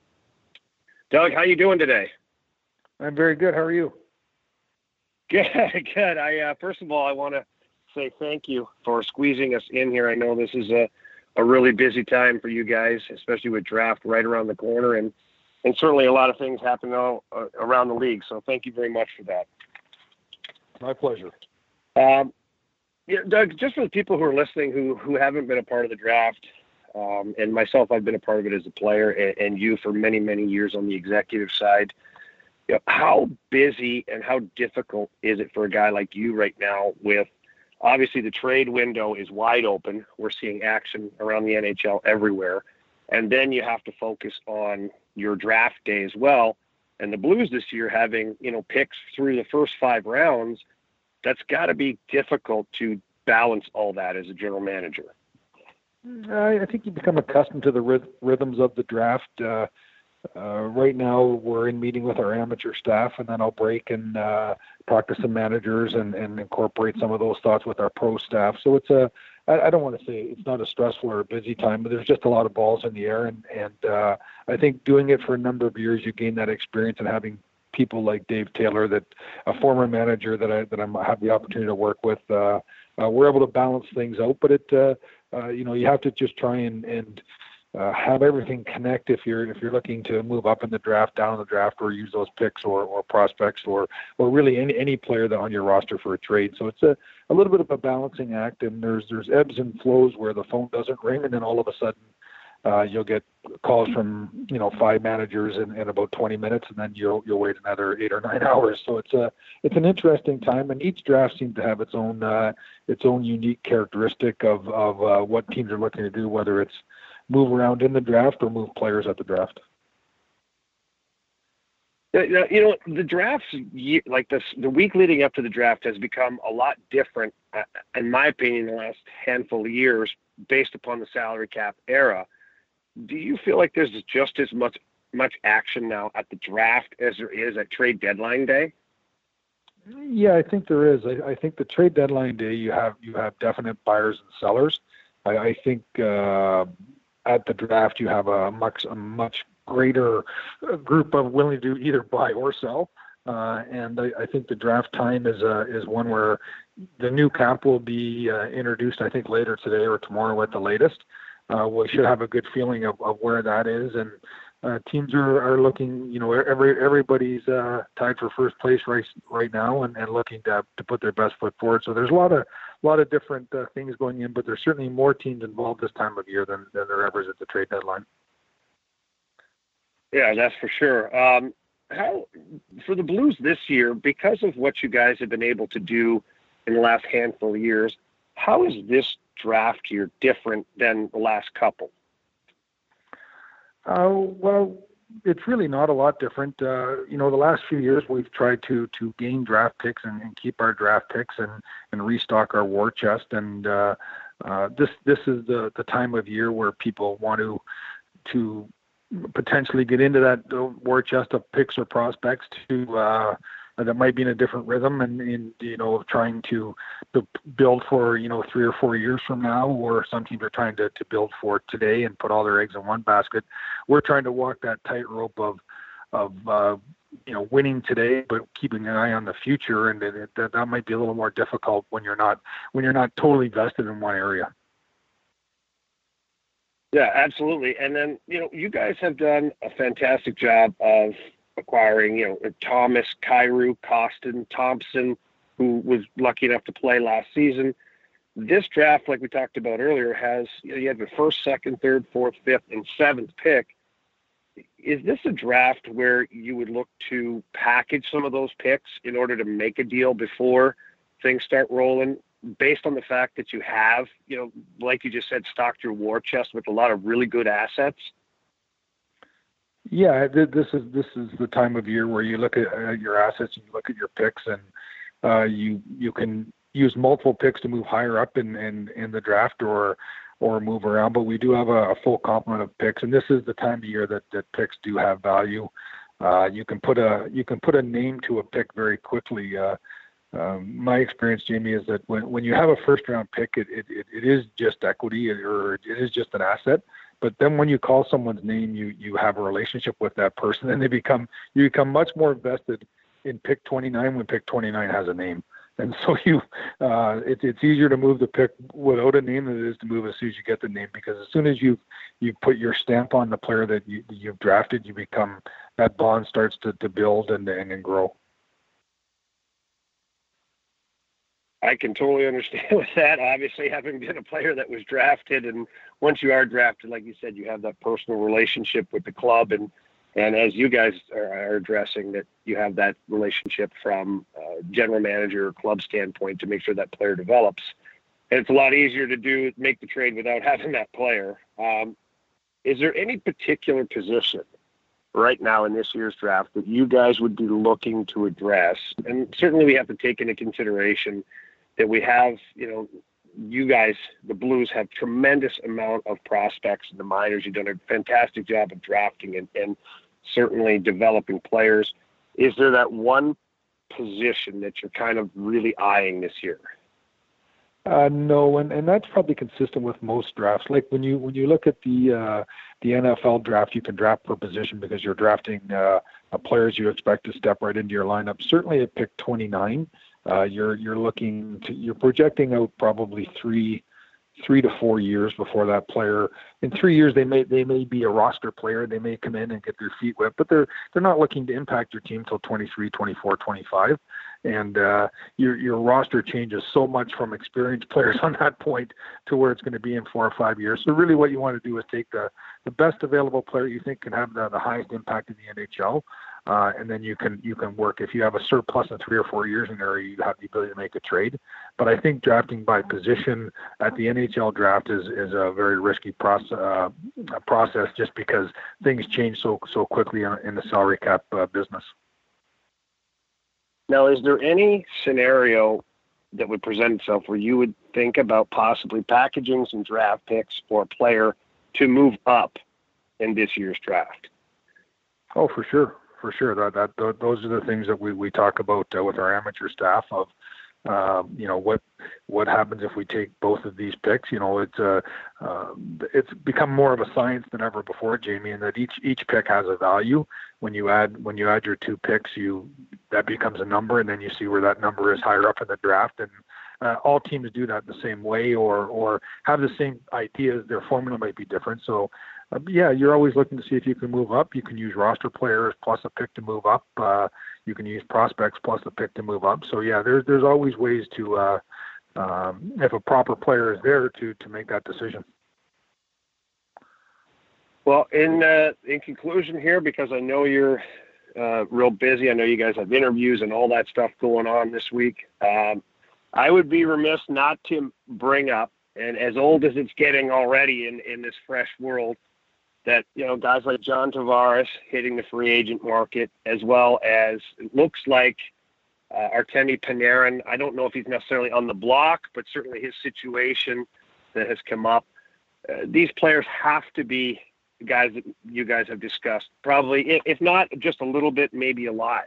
Speaker 7: Doug, how you doing today?
Speaker 8: I'm very good. How are you?
Speaker 7: Good, good. I uh, first of all, I want to say thank you for squeezing us in here. I know this is a, a really busy time for you guys, especially with draft right around the corner, and and certainly a lot of things happening all, uh, around the league. So thank you very much for that.
Speaker 8: My pleasure.
Speaker 7: Um, yeah, Doug, just for the people who are listening who who haven't been a part of the draft, um, and myself, I've been a part of it as a player, and, and you for many, many years on the executive side. You know, how busy and how difficult is it for a guy like you right now with, obviously the trade window is wide open. We're seeing action around the N H L everywhere. And then you have to focus on your draft day as well. And the Blues this year having, you know, picks through the first five rounds, that's got to be difficult to balance all that as a general manager.
Speaker 8: I, I think you become accustomed to the ryth- rhythms of the draft. Uh, uh, right now, we're in meeting with our amateur staff, and then I'll break and uh, talk to some managers and, and incorporate some of those thoughts with our pro staff. So it's a, I, I don't want to say it's not a stressful or a busy time, but there's just a lot of balls in the air. And, and uh, I think doing it for a number of years, you gain that experience, and having people like Dave Taylor, that a former manager that I that I have the opportunity to work with, uh, uh, we're able to balance things out. But it, uh, uh, you know, you have to just try and and uh, have everything connect if you're if you're looking to move up in the draft, down in the draft, or use those picks or, or prospects or or really any any player that on your roster for a trade. So it's a, a little bit of a balancing act, and there's there's ebbs and flows where the phone doesn't ring, and then all of a sudden. Uh, you'll get calls from, you know, five managers in, in about twenty minutes, and then you'll you'll wait another eight or nine hours. So it's a it's an interesting time, and each draft seems to have its own uh, its own unique characteristic of of uh, what teams are looking to do, whether it's move around in the draft or move players at the draft.
Speaker 7: You know, the drafts, like this, the week leading up to the draft has become a lot different, in my opinion, in the last handful of years, based upon the salary cap era. Do you feel like there's just as much much action now at the draft as there is at trade deadline day?
Speaker 8: Yeah, I think there is. I, I think the trade deadline day, you have you have definite buyers and sellers. I, I think uh, at the draft you have a much a much greater group of willing to either buy or sell. Uh, and I, I think the draft time is uh, is one where the new cap will be uh, introduced. I think later today or tomorrow at the latest. Uh, we should have a good feeling of, of where that is, and uh, teams are, are looking, you know, every everybody's uh, tied for first place right right now, and, and looking to to put their best foot forward. So there's a lot of a lot of different uh, things going in, but there's certainly more teams involved this time of year than, than there ever is at the trade deadline.
Speaker 7: Yeah, that's for sure. Um, how for the Blues this year, because of what you guys have been able to do in the last handful of years, how is this draft year different than the last couple?
Speaker 8: Uh, well, it's really not a lot different. Uh, you know, the last few years we've tried to to gain draft picks and, and keep our draft picks and, and restock our war chest. And uh, uh, this this is the, the time of year where people want to to potentially get into that war chest of picks or prospects to uh, that might be in a different rhythm and, and you know, trying to, to build for, you know, three or four years from now, or some teams are trying to, to build for today and put all their eggs in one basket. We're trying to walk that tightrope of, of uh, you know, winning today, but keeping an eye on the future. And it, that, that might be a little more difficult when you're not, when you're not totally vested in one area.
Speaker 7: Yeah, absolutely. And then, you know, you guys have done a fantastic job of acquiring, you know, Thomas, Kyrou, Costin, Thompson, who was lucky enough to play last season. This draft, like we talked about earlier, has, you know, you have the first, second, third, fourth, fifth, and seventh pick. Is this a draft where you would look to package some of those picks in order to make a deal before things start rolling, based on the fact that you have, you know, like you just said, stocked your war chest with a lot of really good assets?
Speaker 8: Yeah, this is this is the time of year where you look at uh, your assets and you look at your picks, and uh, you you can use multiple picks to move higher up in, in, in the draft or or move around. But we do have a, a full complement of picks, and this is the time of year that, that picks do have value. Uh, you can put a you can put a name to a pick very quickly. Uh, um, my experience, Jamie, is that when, when you have a first round pick, it, it, it, it is just equity, or it is just an asset. But then when you call someone's name, you you have a relationship with that person, and they become you become much more invested in pick twenty-nine when pick twenty-nine has a name. And so you, uh, it, it's easier to move the pick without a name than it is to move as soon as you get the name, because as soon as you you put your stamp on the player that you you've drafted, you become that bond starts to, to build and and, and grow.
Speaker 7: I can totally understand with that. Obviously, having been a player that was drafted, and once you are drafted, like you said, you have that personal relationship with the club, and and as you guys are, are addressing, that you have that relationship from uh, general manager or club standpoint to make sure that player develops. And it's a lot easier to do make the trade without having that player. Um, is there any particular position right now in this year's draft that you guys would be looking to address? And certainly we have to take into consideration that we have, you know, you guys, the Blues, have tremendous amount of prospects in the minors. You've done a fantastic job of drafting and, and certainly developing players. Is there that one position that you're kind of really eyeing this year?
Speaker 8: Uh, no, and, and that's probably consistent with most drafts. Like when you when you look at the uh, the N F L draft, you can draft per position because you're drafting uh, players you expect to step right into your lineup. Certainly at pick twenty-nine, uh, you're you're looking to you're projecting out probably three three to four years before that player. In three years, they may they may be a roster player. They may come in and get their feet wet, but they're they're not looking to impact your team till twenty-three, twenty-four, twenty-five. And uh, your your roster changes so much from experienced players on that point to where it's going to be in four or five years. So really what you want to do is take the, the best available player you think can have the, the highest impact in the N H L, uh, and then you can you can work. If you have a surplus in three or four years in there, you have the ability to make a trade. But I think drafting by position at the N H L draft is, is a very risky process, uh, process just because things change so so quickly in the salary cap uh, business.
Speaker 7: Now, is there any scenario that would present itself where you would think about possibly packaging some draft picks for a player to move up in this year's draft?
Speaker 8: Oh, for sure. For sure. That, that, those are the things that we, we talk about uh, with our amateur staff of, um, you know, what what happens if we take both of these picks. You know, it's uh, uh, it's become more of a science than ever before, Jamie, and that each each pick has a value. When you add when you add your two picks, you that becomes a number, and then you see where that number is higher up in the draft. And uh, all teams do that the same way, or or have the same ideas. Their formula might be different. So uh, yeah, you're always looking to see if you can move up. You can use roster players plus a pick to move up. Uh, you can use prospects plus a pick to move up. So yeah, there's there's always ways to, uh, um, if a proper player is there, to to make that decision.
Speaker 7: Well, in uh, in conclusion here, because I know you're uh, real busy, I know you guys have interviews and all that stuff going on this week. Um, I would be remiss not to bring up, and as old as it's getting already in, in this fresh world, that, you know, guys like John Tavares hitting the free agent market, as well as it looks like uh, Artemi Panarin. I don't know if he's necessarily on the block, but certainly his situation that has come up. Uh, these players have to be guys that you guys have discussed, probably, if not just a little bit, maybe a lot.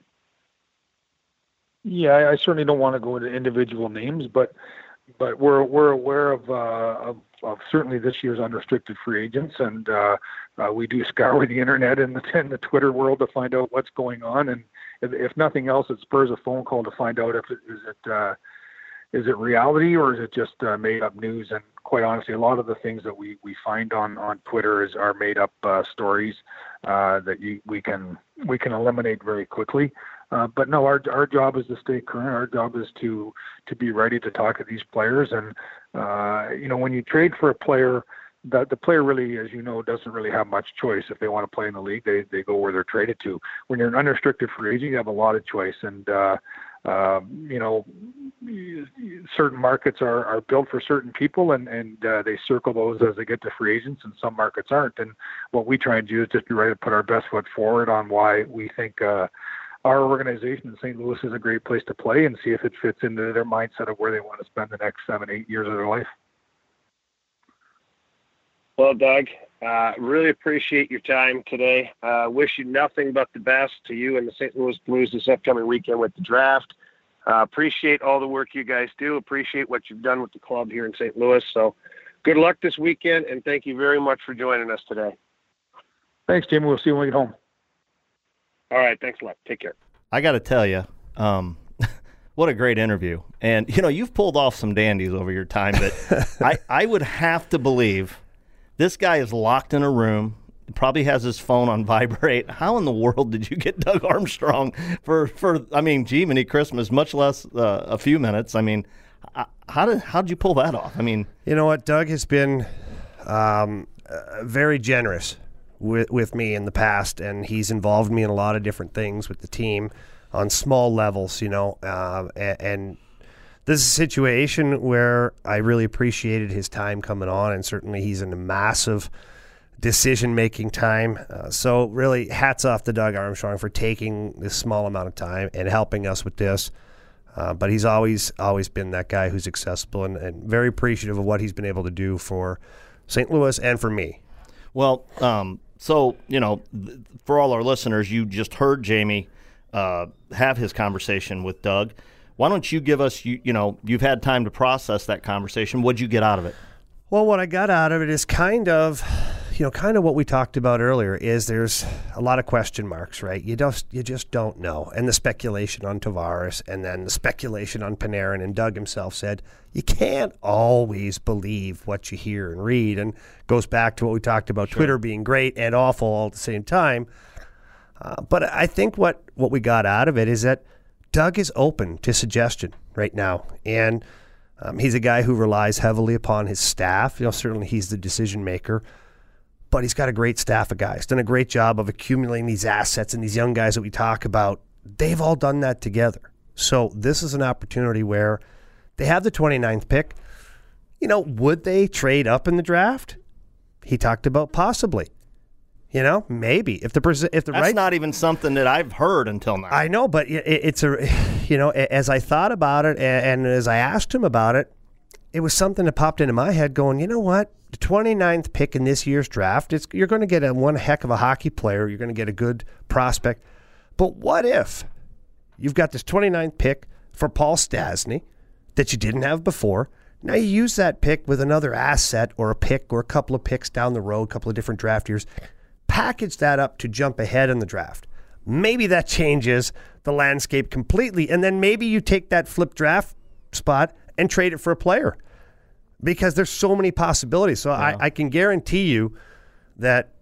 Speaker 8: Yeah, I certainly don't want to go into individual names, but but we're we're aware of uh, of, of certainly this year's unrestricted free agents, and uh, uh, we do scour the internet and the, and the Twitter world to find out what's going on, and if, if nothing else, it spurs a phone call to find out if it is it uh, is it reality or is it just uh, made up news. And quite honestly, a lot of the things that we, we find on, on Twitter is are made up uh, stories uh, that you, we can we can eliminate very quickly. Uh, but no, our our job is to stay current. Our job is to to be ready to talk to these players. And uh, you know, when you trade for a player, that the player really, as you know, doesn't really have much choice. If they want to play in the league, they they go where they're traded to. When you're an unrestricted free agent, you have a lot of choice. And uh, um, you know, certain markets are, are built for certain people, and, and uh, they circle those as they get to free agents, and some markets aren't. And what we try and do is just be ready to put our best foot forward on why we think uh, our organization in Saint Louis is a great place to play, and see if it fits into their mindset of where they want to spend the next seven, eight years of their life.
Speaker 7: Well, Doug, uh, really appreciate your time today. Uh, wish you nothing but the best to you and the Saint Louis Blues this upcoming weekend with the draft. Uh, appreciate all the work you guys do. Appreciate what you've done with the club here in Saint Louis. So good luck this weekend, and thank you very much for joining us today.
Speaker 8: Thanks, Jamie. We'll see you when we get home.
Speaker 7: All right. Thanks a lot. Take care.
Speaker 6: I got to tell you, um, what a great interview. And, you know, you've pulled off some dandies over your time, but I, I would have to believe this guy is locked in a room, probably has his phone on vibrate. How in the world did you get Doug Armstrong for, for I mean, gee, many Christmas, much less uh, a few minutes? I mean, how did how did you pull that off? I mean,
Speaker 5: you know what? Doug has been um, uh, very generous with, with me in the past, and he's involved me in a lot of different things with the team on small levels, you know, uh, and, and this is a situation where I really appreciated his time coming on, and certainly he's in a massive decision-making time. Uh, so really, hats off to Doug Armstrong for taking this small amount of time and helping us with this. Uh, but he's always always been that guy who's accessible, and, and very appreciative of what he's been able to do for Saint Louis and for me.
Speaker 6: Well, um, so, you know, th- for all our listeners, you just heard Jamie uh, have his conversation with Doug. Why don't you give us, you, you know, you've had time to process that conversation. What'd you get out of it?
Speaker 5: Well, what I got out of it is kind of, you know, kind of what we talked about earlier is there's a lot of question marks, right? You just, you just don't know. And the speculation on Tavares, and then the speculation on Panarin, and Doug himself said, you can't always believe what you hear and read, and goes back to what we talked about, sure. Twitter being great and awful all at the same time. Uh, but I think what, what we got out of it is that Doug is open to suggestion right now, and um, he's a guy who relies heavily upon his staff. You know, certainly he's the decision maker, but he's got a great staff of guys. Done a great job of accumulating these assets, and these young guys that we talk about, they've all done that together. So this is an opportunity where they have the twenty-ninth pick. You know, would they trade up in the draft? He talked about possibly. You know, maybe if the if the
Speaker 6: that's
Speaker 5: right,
Speaker 6: not even something that I've heard until now.
Speaker 5: I know, but it, it's a, you know, as I thought about it and, and as I asked him about it, it was something that popped into my head. Going, you know what, the twenty-ninth pick in this year's draft, it's you're going to get a one heck of a hockey player. You're going to get a good prospect. But what if you've got this twenty-ninth pick for Paul Stastny that you didn't have before? Now you use that pick with another asset or a pick or a couple of picks down the road, a couple of different draft years. Package that up to jump ahead in the draft. Maybe that changes the landscape completely, and then maybe you take that flip draft spot and trade it for a player, because there's so many possibilities. So yeah. I, I can guarantee you that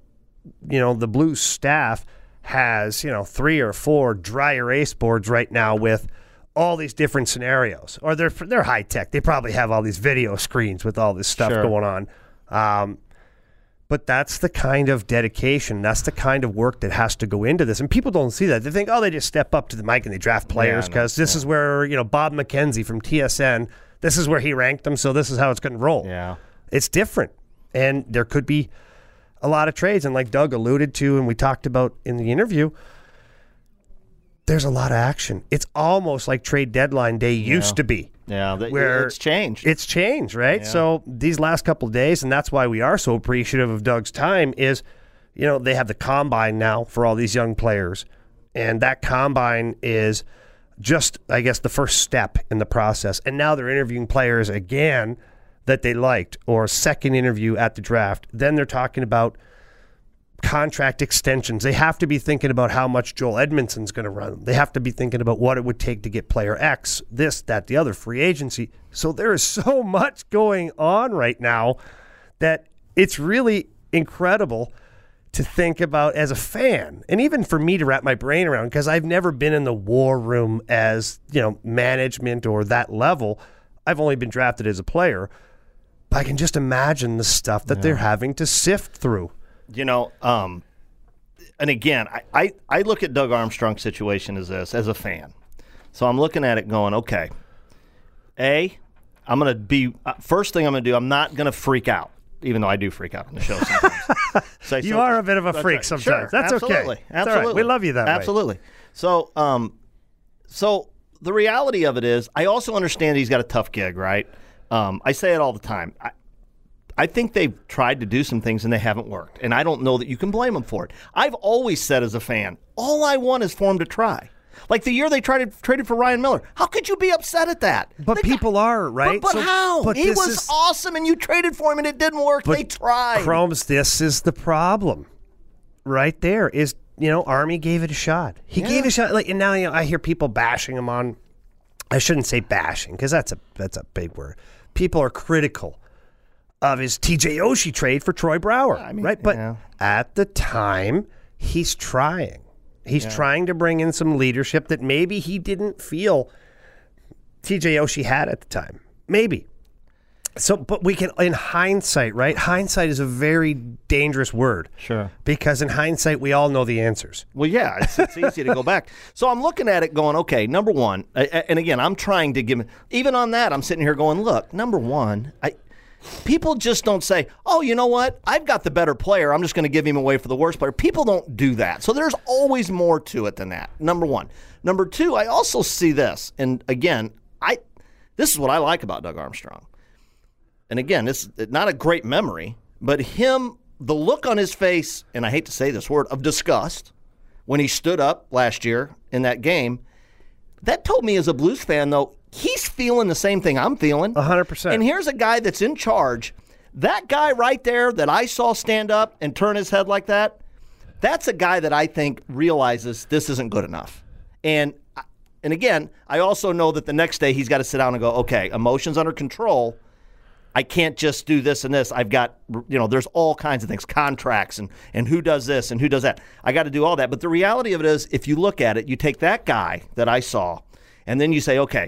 Speaker 5: you know, the Blues staff has, you know, three or four dry erase boards right now with all these different scenarios. Or they're they're high tech. They probably have all these video screens with all this stuff
Speaker 6: Sure.
Speaker 5: going on. Um, but that's the kind of dedication, that's the kind of work that has to go into this. And people don't see that. They think, oh, they just step up to the mic and they draft players because
Speaker 6: Yeah, no,
Speaker 5: this
Speaker 6: yeah.
Speaker 5: is where, you know, Bob McKenzie from T S N, this is where he ranked them, so this is how it's going to roll.
Speaker 6: Yeah.
Speaker 5: It's different. And there could be a lot of trades. And like Doug alluded to and we talked about in the interview, there's a lot of action. It's almost like trade deadline day used to be.
Speaker 6: Yeah, that,
Speaker 5: Where
Speaker 6: it's changed.
Speaker 5: It's changed, right?
Speaker 6: Yeah.
Speaker 5: So these last couple of days, and that's why we are so appreciative of Doug's time, is, you know, they have the combine now for all these young players. And that combine is just, I guess, the first step in the process. And now they're interviewing players again that they liked, or a second interview at the draft. Then they're talking about contract extensions. They have to be thinking about how much Joel Edmondson's going to run. They have to be thinking about what it would take to get player X, this, that, the other, free agency. So there is so much going on right now that it's really incredible to think about as a fan, and even for me to wrap my brain around, because I've never been in the war room as, you know, management or that level. I've only been drafted as a player. But I can just imagine the stuff that yeah. they're having to sift through.
Speaker 6: You know, um, and again, I, I, I look at Doug Armstrong's situation as this, as a fan. So I'm looking at it going, okay, A, I'm going to be, uh, first thing I'm going to do, I'm not going to freak out, even though I do freak out on the show sometimes. so,
Speaker 5: you
Speaker 6: so,
Speaker 5: are a bit of a freak
Speaker 6: right.
Speaker 5: sometimes.
Speaker 6: Sure,
Speaker 5: that's
Speaker 6: absolutely.
Speaker 5: okay.
Speaker 6: Absolutely.
Speaker 5: Right. We love you that
Speaker 6: absolutely.
Speaker 5: way.
Speaker 6: Absolutely. So, um, so the reality of it is, I also understand he's got a tough gig, right? Um, I say it all the time. I, I think they've tried to do some things and they haven't worked, and I don't know that you can blame them for it. I've always said as a fan, all I want is for them to try. Like the year they tried to, traded for Ryan Miller. How could you be upset at that?
Speaker 5: But
Speaker 6: they
Speaker 5: people
Speaker 6: got,
Speaker 5: are, right?
Speaker 6: But, but
Speaker 5: so,
Speaker 6: how?
Speaker 5: But
Speaker 6: he was
Speaker 5: is,
Speaker 6: awesome, and you traded for him, and it didn't work. They tried.
Speaker 5: Chromes, this is the problem right there is, you know, Army gave it a shot. He
Speaker 6: yeah.
Speaker 5: gave it a shot. Like, and now, you know, I hear people bashing him on, I shouldn't say bashing because that's a, that's a big word. People are critical of his T J Oshie trade for Troy Brouwer,
Speaker 6: I mean,
Speaker 5: right? But
Speaker 6: yeah.
Speaker 5: at the time, he's trying. He's
Speaker 6: yeah.
Speaker 5: trying to bring in some leadership that maybe he didn't feel T J Oshie had at the time. Maybe. So, but we can, in hindsight, right? Hindsight is a very dangerous word.
Speaker 6: Sure.
Speaker 5: Because in hindsight, we all know the answers.
Speaker 6: Well, yeah, it's, it's easy to go back. So I'm looking at it going, okay, number one, and again, I'm trying to give, even on that, I'm sitting here going, look, number one, I, people just don't say, oh, you know what? I've got the better player. I'm just going to give him away for the worst player. People don't do that. So there's always more to it than that, number one. Number two, I also see this, and again, I this is what I like about Doug Armstrong. And again, it's not a great memory, but him, the look on his face, and I hate to say this word, of disgust when he stood up last year in that game, that told me as a Blues fan, though, he's feeling the same thing I'm feeling.
Speaker 5: one hundred percent.
Speaker 6: And here's a guy that's in charge. That guy right there that I saw stand up and turn his head like that, that's a guy that I think realizes this isn't good enough. And and again, I also know that the next day he's got to sit down and go, okay, emotions under control. I can't just do this and this. I've got, you know, there's all kinds of things, contracts and, and who does this and who does that. I got to do all that. But the reality of it is, if you look at it, you take that guy that I saw, and then you say, okay,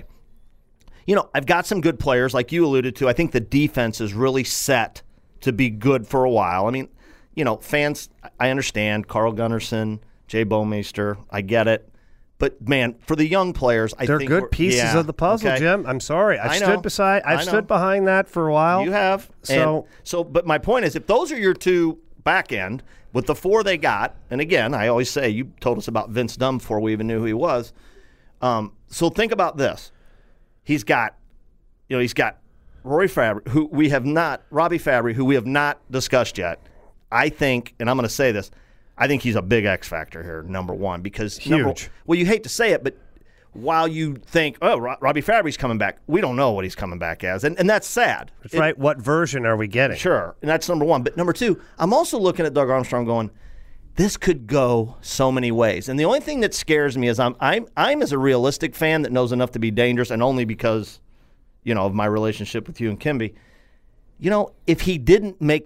Speaker 6: you know, I've got some good players like you alluded to. I think the defense is really set to be good for a while. I mean, you know, fans, I understand Carl Gunnarsson, Jay Bouwmeester, I get it. But, man, for the young players, I
Speaker 5: They're
Speaker 6: think
Speaker 5: good pieces
Speaker 6: yeah,
Speaker 5: of the puzzle,
Speaker 6: okay.
Speaker 5: Jim. I'm sorry. I've
Speaker 6: I know.
Speaker 5: stood beside, I've
Speaker 6: I know.
Speaker 5: stood behind that for a while.
Speaker 6: You have.
Speaker 5: So,
Speaker 6: and, so, but my point is, if those are your two back end with the four they got, and again, I always say, you told us about Vince Dunn before we even knew who he was. Um, so think about this. He's got, you know, he's got Rory Fabry, who we have not, Robbie Fabry, who we have not discussed yet. I think, and I'm going to say this, I think he's a big X factor here, number one, because
Speaker 5: huge.
Speaker 6: Number, well, you hate to say it, but while you think, oh, Robbie Fabry's coming back, we don't know what he's coming back as, and and that's sad.
Speaker 5: That's
Speaker 6: it,
Speaker 5: right. What version are we getting?
Speaker 6: Sure, and that's number one. But number two, I'm also looking at Doug Armstrong going, this could go so many ways. And the only thing that scares me is I'm I'm I'm as a realistic fan that knows enough to be dangerous, and only because, you know, of my relationship with you and Kimby. You know, if he didn't make that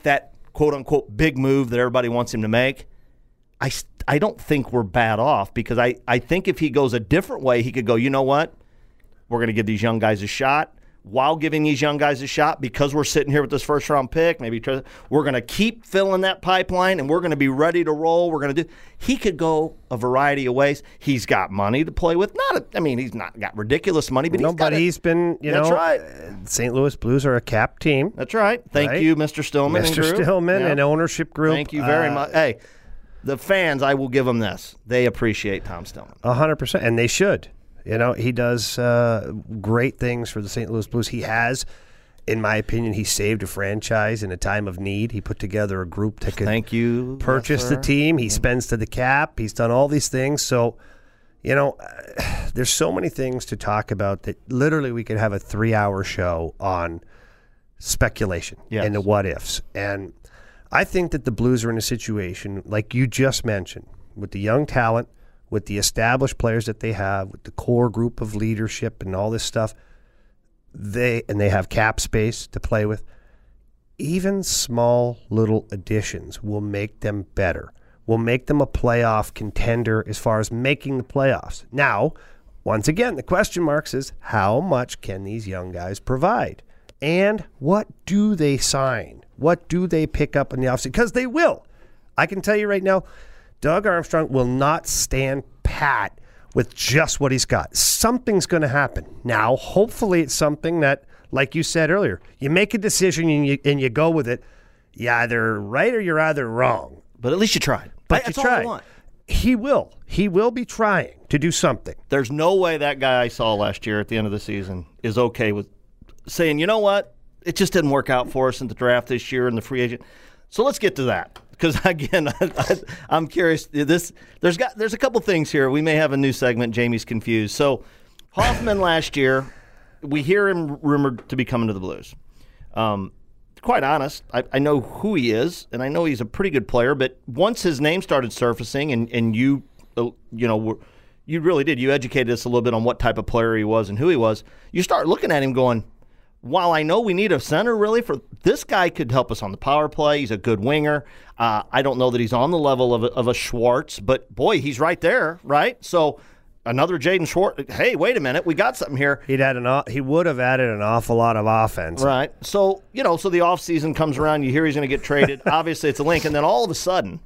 Speaker 6: quote-unquote big move that everybody wants him to make, I, I don't think we're bad off because I, I think if he goes a different way, he could go, you know what? We're going to give these young guys a shot. While giving these young guys a shot, because we're sitting here with this first-round pick, maybe try, we're going to keep filling that pipeline, and we're going to be ready to roll. We're going to do. He could go a variety of ways. He's got money to play with. Not, a, I mean, he's not got ridiculous money, but
Speaker 5: no,
Speaker 6: he's got.
Speaker 5: but he's been, you
Speaker 6: that's
Speaker 5: know,
Speaker 6: right.
Speaker 5: Saint Louis Blues are a cap team.
Speaker 6: That's right. Thank
Speaker 5: right?
Speaker 6: you, Mister Stillman.
Speaker 5: Mister
Speaker 6: And group.
Speaker 5: Stillman
Speaker 6: yeah.
Speaker 5: and ownership group.
Speaker 6: Thank you very
Speaker 5: uh,
Speaker 6: much. Hey, the fans, I will give them this. They appreciate Tom Stillman.
Speaker 5: A hundred percent, and they should. You know, he does uh, great things for the Saint Louis Blues. He has, in my opinion, he saved a franchise in a time of need. He put together a group that could
Speaker 6: Thank you,
Speaker 5: purchase
Speaker 6: yes,
Speaker 5: the team. He spends to the cap. He's done all these things. So, you know, uh, there's so many things to talk about that literally we could have a three-hour show on speculation
Speaker 6: yes.
Speaker 5: and the what-ifs. And I think that the Blues are in a situation, like you just mentioned, with the young talent, with the established players that they have, with the core group of leadership and all this stuff, they and they have cap space to play with. Even small little additions will make them better, will make them a playoff contender as far as making the playoffs. Now, once again, the question marks is how much can these young guys provide? And what do they sign? What do they pick up in the offseason? Because they will. I can tell you right now, Doug Armstrong will not stand pat with just what he's got. Something's going to happen. Now, hopefully it's something that, like you said earlier, you make a decision and you, and you go with it. You're either right or you're either wrong.
Speaker 6: But at least you tried.
Speaker 5: But
Speaker 6: I, that's
Speaker 5: you
Speaker 6: all I
Speaker 5: tried.
Speaker 6: want.
Speaker 5: He will. He will be trying to do something.
Speaker 6: There's no way that guy I saw last year at the end of the season is okay with saying, you know what, it just didn't work out for us in the draft this year and the free agent. So let's get to that. Because again, I, I, I'm curious. This there's got there's a couple things here. We may have a new segment. Jamie's confused. So Hoffman last year, we hear him rumored to be coming to the Blues. Um, quite honest, I, I know who he is, and I know he's a pretty good player. But once his name started surfacing, and and you uh, you know were, you really did. You educated us a little bit on what type of player he was and who he was. You start looking at him going, while I know we need a center, really, for this guy could help us on the power play. He's a good winger. Uh, I don't know that he's on the level of a, of a Schwartz, but boy, he's right there, right? So another Jaden Schwartz. Hey, wait a minute, we got something here.
Speaker 5: He'd had an he would have added an awful lot of offense,
Speaker 6: right? So you know, so the offseason comes around. You hear he's going to get traded. Obviously, it's a link, and then all of a sudden,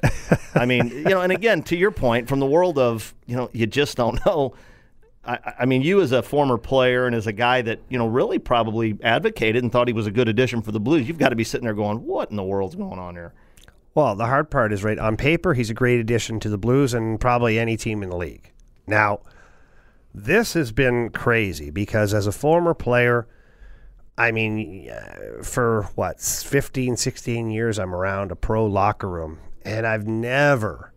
Speaker 6: I mean, you know, and again, to your point, from the world of you know, you just don't know. I, I mean, you as a former player and as a guy that, you know, really probably advocated and thought he was a good addition for the Blues, you've got to be sitting there going, what in the world's going on here?
Speaker 5: Well, the hard part is, right, on paper, he's a great addition to the Blues and probably any team in the league. Now, this has been crazy because as a former player, I mean, for what, fifteen, sixteen years I'm around a pro locker room, and I've never,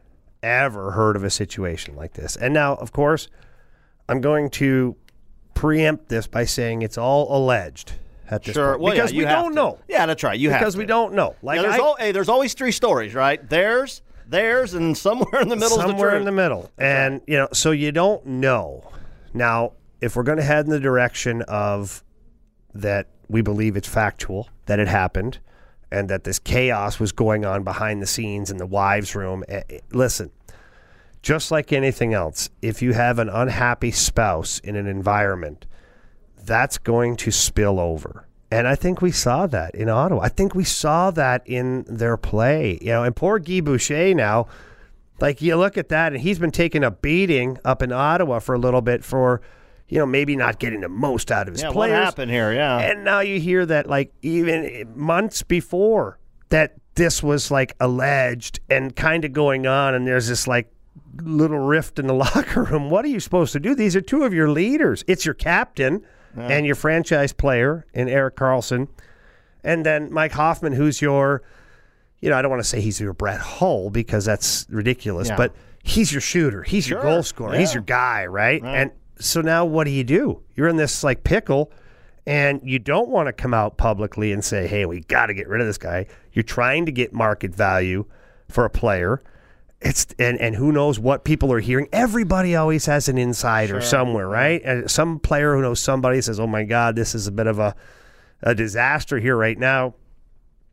Speaker 5: ever heard of a situation like this. And now, of course, I'm going to preempt this by saying it's all alleged at this
Speaker 6: sure.
Speaker 5: point.
Speaker 6: Well,
Speaker 5: because
Speaker 6: yeah,
Speaker 5: we
Speaker 6: have
Speaker 5: don't
Speaker 6: to.
Speaker 5: know.
Speaker 6: Yeah, that's right. You
Speaker 5: because
Speaker 6: have to.
Speaker 5: we don't know. Like
Speaker 6: now, there's,
Speaker 5: I,
Speaker 6: al- hey, there's always three stories, right? Theirs, theirs, and somewhere in the middle is the
Speaker 5: somewhere
Speaker 6: truth.
Speaker 5: in the middle. And, you know, so you don't know. Now, if we're going to head in the direction of that we believe it's factual, that it happened, and that this chaos was going on behind the scenes in the wives' room, eh, eh, listen, just like anything else, if you have an unhappy spouse in an environment, that's going to spill over. And I think we saw that in Ottawa. I think we saw that in their play. You know, and poor Guy Boucher now, like you look at that, and he's been taking a beating up in Ottawa for a little bit for, you know, maybe not getting the most out of his
Speaker 6: yeah,
Speaker 5: players.
Speaker 6: What happened here? Yeah.
Speaker 5: And now you hear that, like, even months before that this was, like, alleged and kind of going on, and there's this, like, little rift in the locker room. What are you supposed to do? These are two of your leaders. It's your captain yeah. and your franchise player in Erik Karlsson, and then Mike Hoffman, who's your, you know, I don't want to say he's your Brett Hull because that's ridiculous, yeah. but he's your shooter. He's
Speaker 6: sure.
Speaker 5: your goal scorer.
Speaker 6: Yeah.
Speaker 5: He's your guy, right?
Speaker 6: right?
Speaker 5: And so now what do you do? You're in this like pickle, and you don't want to come out publicly and say, hey, we got to get rid of this guy. You're trying to get market value for a player. It's and, and who knows what people are hearing. Everybody always has an insider
Speaker 6: sure.
Speaker 5: somewhere, right? And some player who knows somebody says, oh, my God, this is a bit of a, a disaster here right now.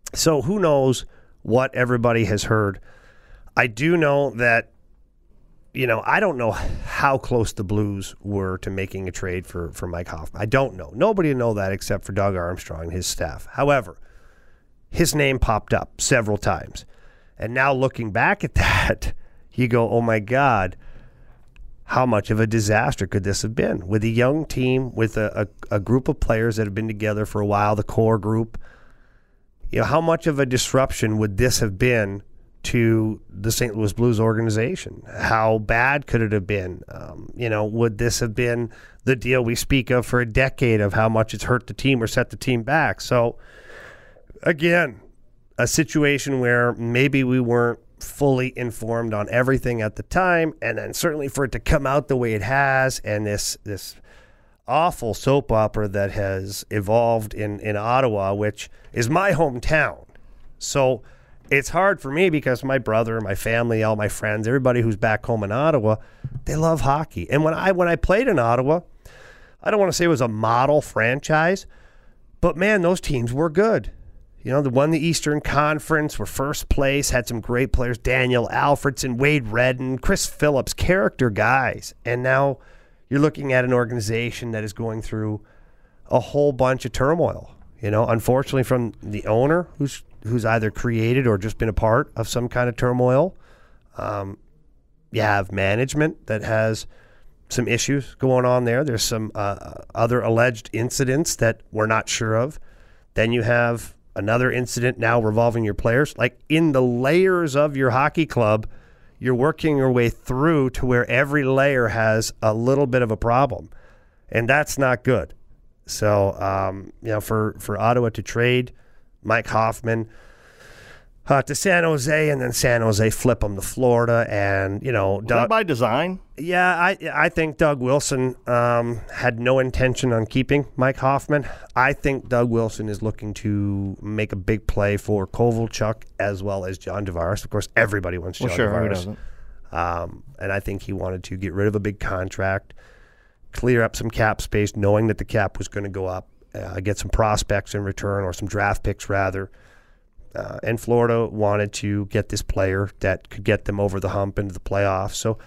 Speaker 5: So who knows what everybody has heard. I do know that, you know, I don't know how close the Blues were to making a trade for, for Mike Hoffman. I don't know. Nobody will know that except for Doug Armstrong and his staff. However, his name popped up several times. And now looking back at that, you go, oh my God, how much of a disaster could this have been? With a young team, with a, a, a group of players that have been together for a while, the core group, you know, how much of a disruption would this have been to the Saint Louis Blues organization? How bad could it have been? Um, you know, would this have been the deal we speak of for a decade of how much it's hurt the team or set the team back? So, again, a situation where maybe we weren't fully informed on everything at the time, and then certainly for it to come out the way it has, and this this awful soap opera that has evolved in, in Ottawa, which is my hometown. So it's hard for me because my brother, my family, all my friends, everybody who's back home in Ottawa, they love hockey. And when I when I played in Ottawa, I don't want to say it was a model franchise, but man, those teams were good. You know, they won the Eastern Conference, were first place, had some great players, Daniel Alfredson, Wade Redden, Chris Phillips, character guys. And now you're looking at an organization that is going through a whole bunch of turmoil. You know, unfortunately from the owner who's who's either created or just been a part of some kind of turmoil. Um, you have management that has some issues going on there. There's some uh, other alleged incidents that we're not sure of. Then you have another incident now revolving your players. Like in the layers of your hockey club, you're working your way through to where every layer has a little bit of a problem. And that's not good. So, um, you know, for, for Ottawa to trade Mike Hoffman uh, to San Jose, and then San Jose flip him to Florida, and you know,
Speaker 6: Was
Speaker 5: Doug,
Speaker 6: that by design?
Speaker 5: Yeah, I I think Doug Wilson um, had no intention on keeping Mike Hoffman. I think Doug Wilson is looking to make a big play for Kovalchuk as well as John Tavares. Of course, everybody wants John
Speaker 6: well, sure,
Speaker 5: Tavares.
Speaker 6: Who doesn't?
Speaker 5: Um, and I think he wanted to get rid of a big contract, clear up some cap space, knowing that the cap was going to go up, uh, get some prospects in return, or some draft picks rather. Uh, and Florida wanted to get this player that could get them over the hump into the playoffs. So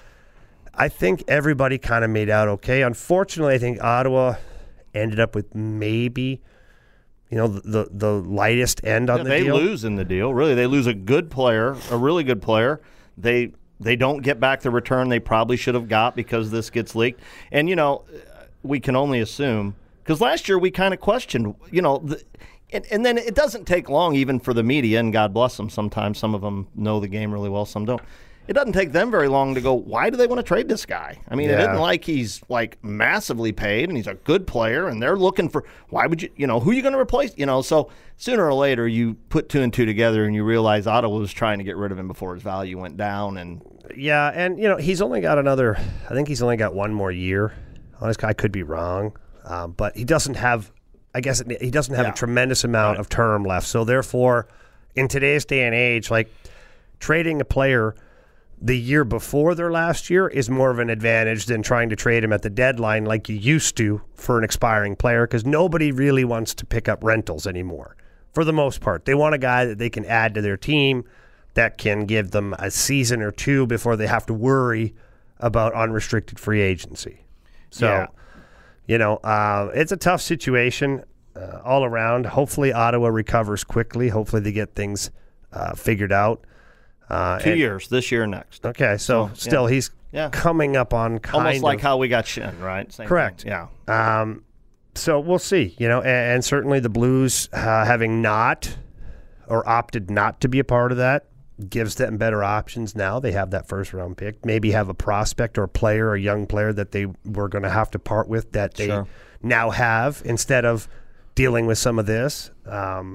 Speaker 5: I think everybody kind of made out okay. Unfortunately, I think Ottawa ended up with maybe, you know, the the, the lightest end on
Speaker 6: yeah,
Speaker 5: the
Speaker 6: they
Speaker 5: deal.
Speaker 6: They lose in the deal. Really, they lose a good player, a really good player. They they don't get back the return they probably should have got because this gets leaked. And, you know, we can only assume, because last year we kind of questioned, you know, the, And, and then it doesn't take long even for the media, and God bless them. Sometimes some of them know the game really well, some don't. It doesn't take them very long to go, why do they want to trade this guy? I mean,
Speaker 5: yeah.
Speaker 6: It isn't like he's like massively paid and he's a good player and they're looking for, why would you, you know, who are you going to replace? You know, so sooner or later you put two and two together and you realize Ottawa was trying to get rid of him before his value went down. And
Speaker 5: Yeah, and, you know, he's only got another, I think he's only got one more year. Honestly, I could be wrong, um, but he doesn't have, I guess it, he doesn't have
Speaker 6: yeah.
Speaker 5: a tremendous amount
Speaker 6: right.
Speaker 5: of term left. So therefore, in today's day and age, like trading a player the year before their last year is more of an advantage than trying to trade him at the deadline like you used to for an expiring player, because nobody really wants to pick up rentals anymore for the most part. They want a guy that they can add to their team that can give them a season or two before they have to worry about unrestricted free agency. So,
Speaker 6: yeah.
Speaker 5: you know, uh, it's a tough situation uh, all around. Hopefully Ottawa recovers quickly. Hopefully they get things uh, figured out. Uh,
Speaker 6: Two
Speaker 5: and,
Speaker 6: years, this year and next.
Speaker 5: Okay, so, so still
Speaker 6: yeah.
Speaker 5: he's
Speaker 6: yeah.
Speaker 5: coming up on kind
Speaker 6: Almost
Speaker 5: of.
Speaker 6: like how we got Shin, right? Same
Speaker 5: correct.
Speaker 6: Thing. Yeah.
Speaker 5: Um, so we'll see, you know, and, and certainly the Blues uh, having not or opted not to be a part of that gives them better options now. They have that first round pick, maybe have a prospect or a player, or a young player that they were going to have to part with that they
Speaker 6: sure.
Speaker 5: now have instead of dealing with some of this. Um,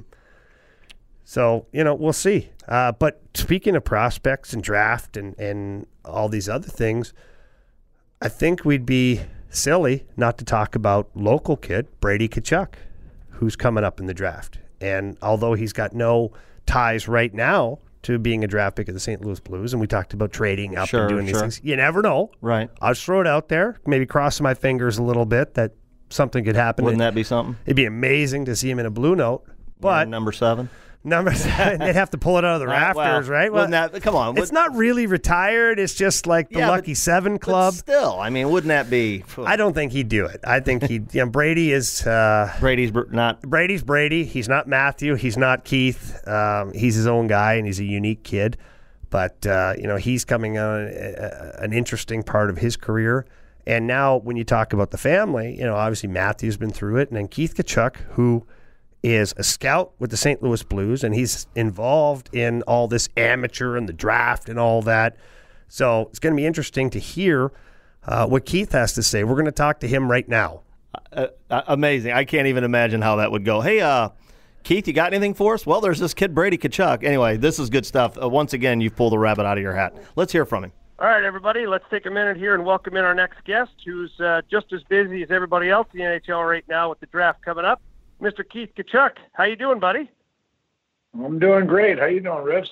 Speaker 5: so, you know, we'll see. Uh, but speaking of prospects and draft and, and all these other things, I think we'd be silly not to talk about local kid, Brady Tkachuk, who's coming up in the draft. And although he's got no ties right now to being a draft pick of the Saint Louis Blues, and we talked about trading up
Speaker 6: sure,
Speaker 5: and doing
Speaker 6: sure.
Speaker 5: these things, you never know.
Speaker 6: Right.
Speaker 5: I'll just throw it out there, maybe crossing my fingers a little bit that something could happen.
Speaker 6: Wouldn't that be something?
Speaker 5: It'd be amazing to see him in a blue note. But
Speaker 6: number seven.
Speaker 5: Number seven, they'd have to pull it out of the
Speaker 6: Uh, well,
Speaker 5: rafters, right?
Speaker 6: wouldn't that- come on,
Speaker 5: It's
Speaker 6: would-
Speaker 5: not really retired. It's just like the
Speaker 6: Yeah,
Speaker 5: Lucky
Speaker 6: but-
Speaker 5: Seven
Speaker 6: But
Speaker 5: Club.
Speaker 6: still, I mean, wouldn't that be?
Speaker 5: I don't think he'd do it. I think he, you know, Brady is uh,
Speaker 6: Brady's br- not.
Speaker 5: Brady's Brady. He's not Matthew. He's not Keith. Um, he's his own guy, and he's a unique kid. But uh, you know, he's coming on a, an interesting part of his career. And now, when you talk about the family, you know, obviously Matthew's been through it, and then Keith Tkachuk, who is a scout with the Saint Louis Blues, and he's involved in all this amateur and the draft and all that. So it's going to be interesting to hear uh, what Keith has to say. We're going to talk to him right now.
Speaker 6: Uh, uh, amazing. I can't even imagine how that would go. Hey, uh, Keith, you got anything for us? Well, there's this kid, Brady Tkachuk. Anyway, this is good stuff. Uh, once again, you've pulled a rabbit out of your hat. Let's hear from him.
Speaker 9: All right, everybody, let's take a minute here and welcome in our next guest, who's uh, just as busy as everybody else in the N H L right now with the draft coming up, Mister Keith Tkachuk. How you doing, buddy?
Speaker 10: I'm doing great. How you doing, Riffs?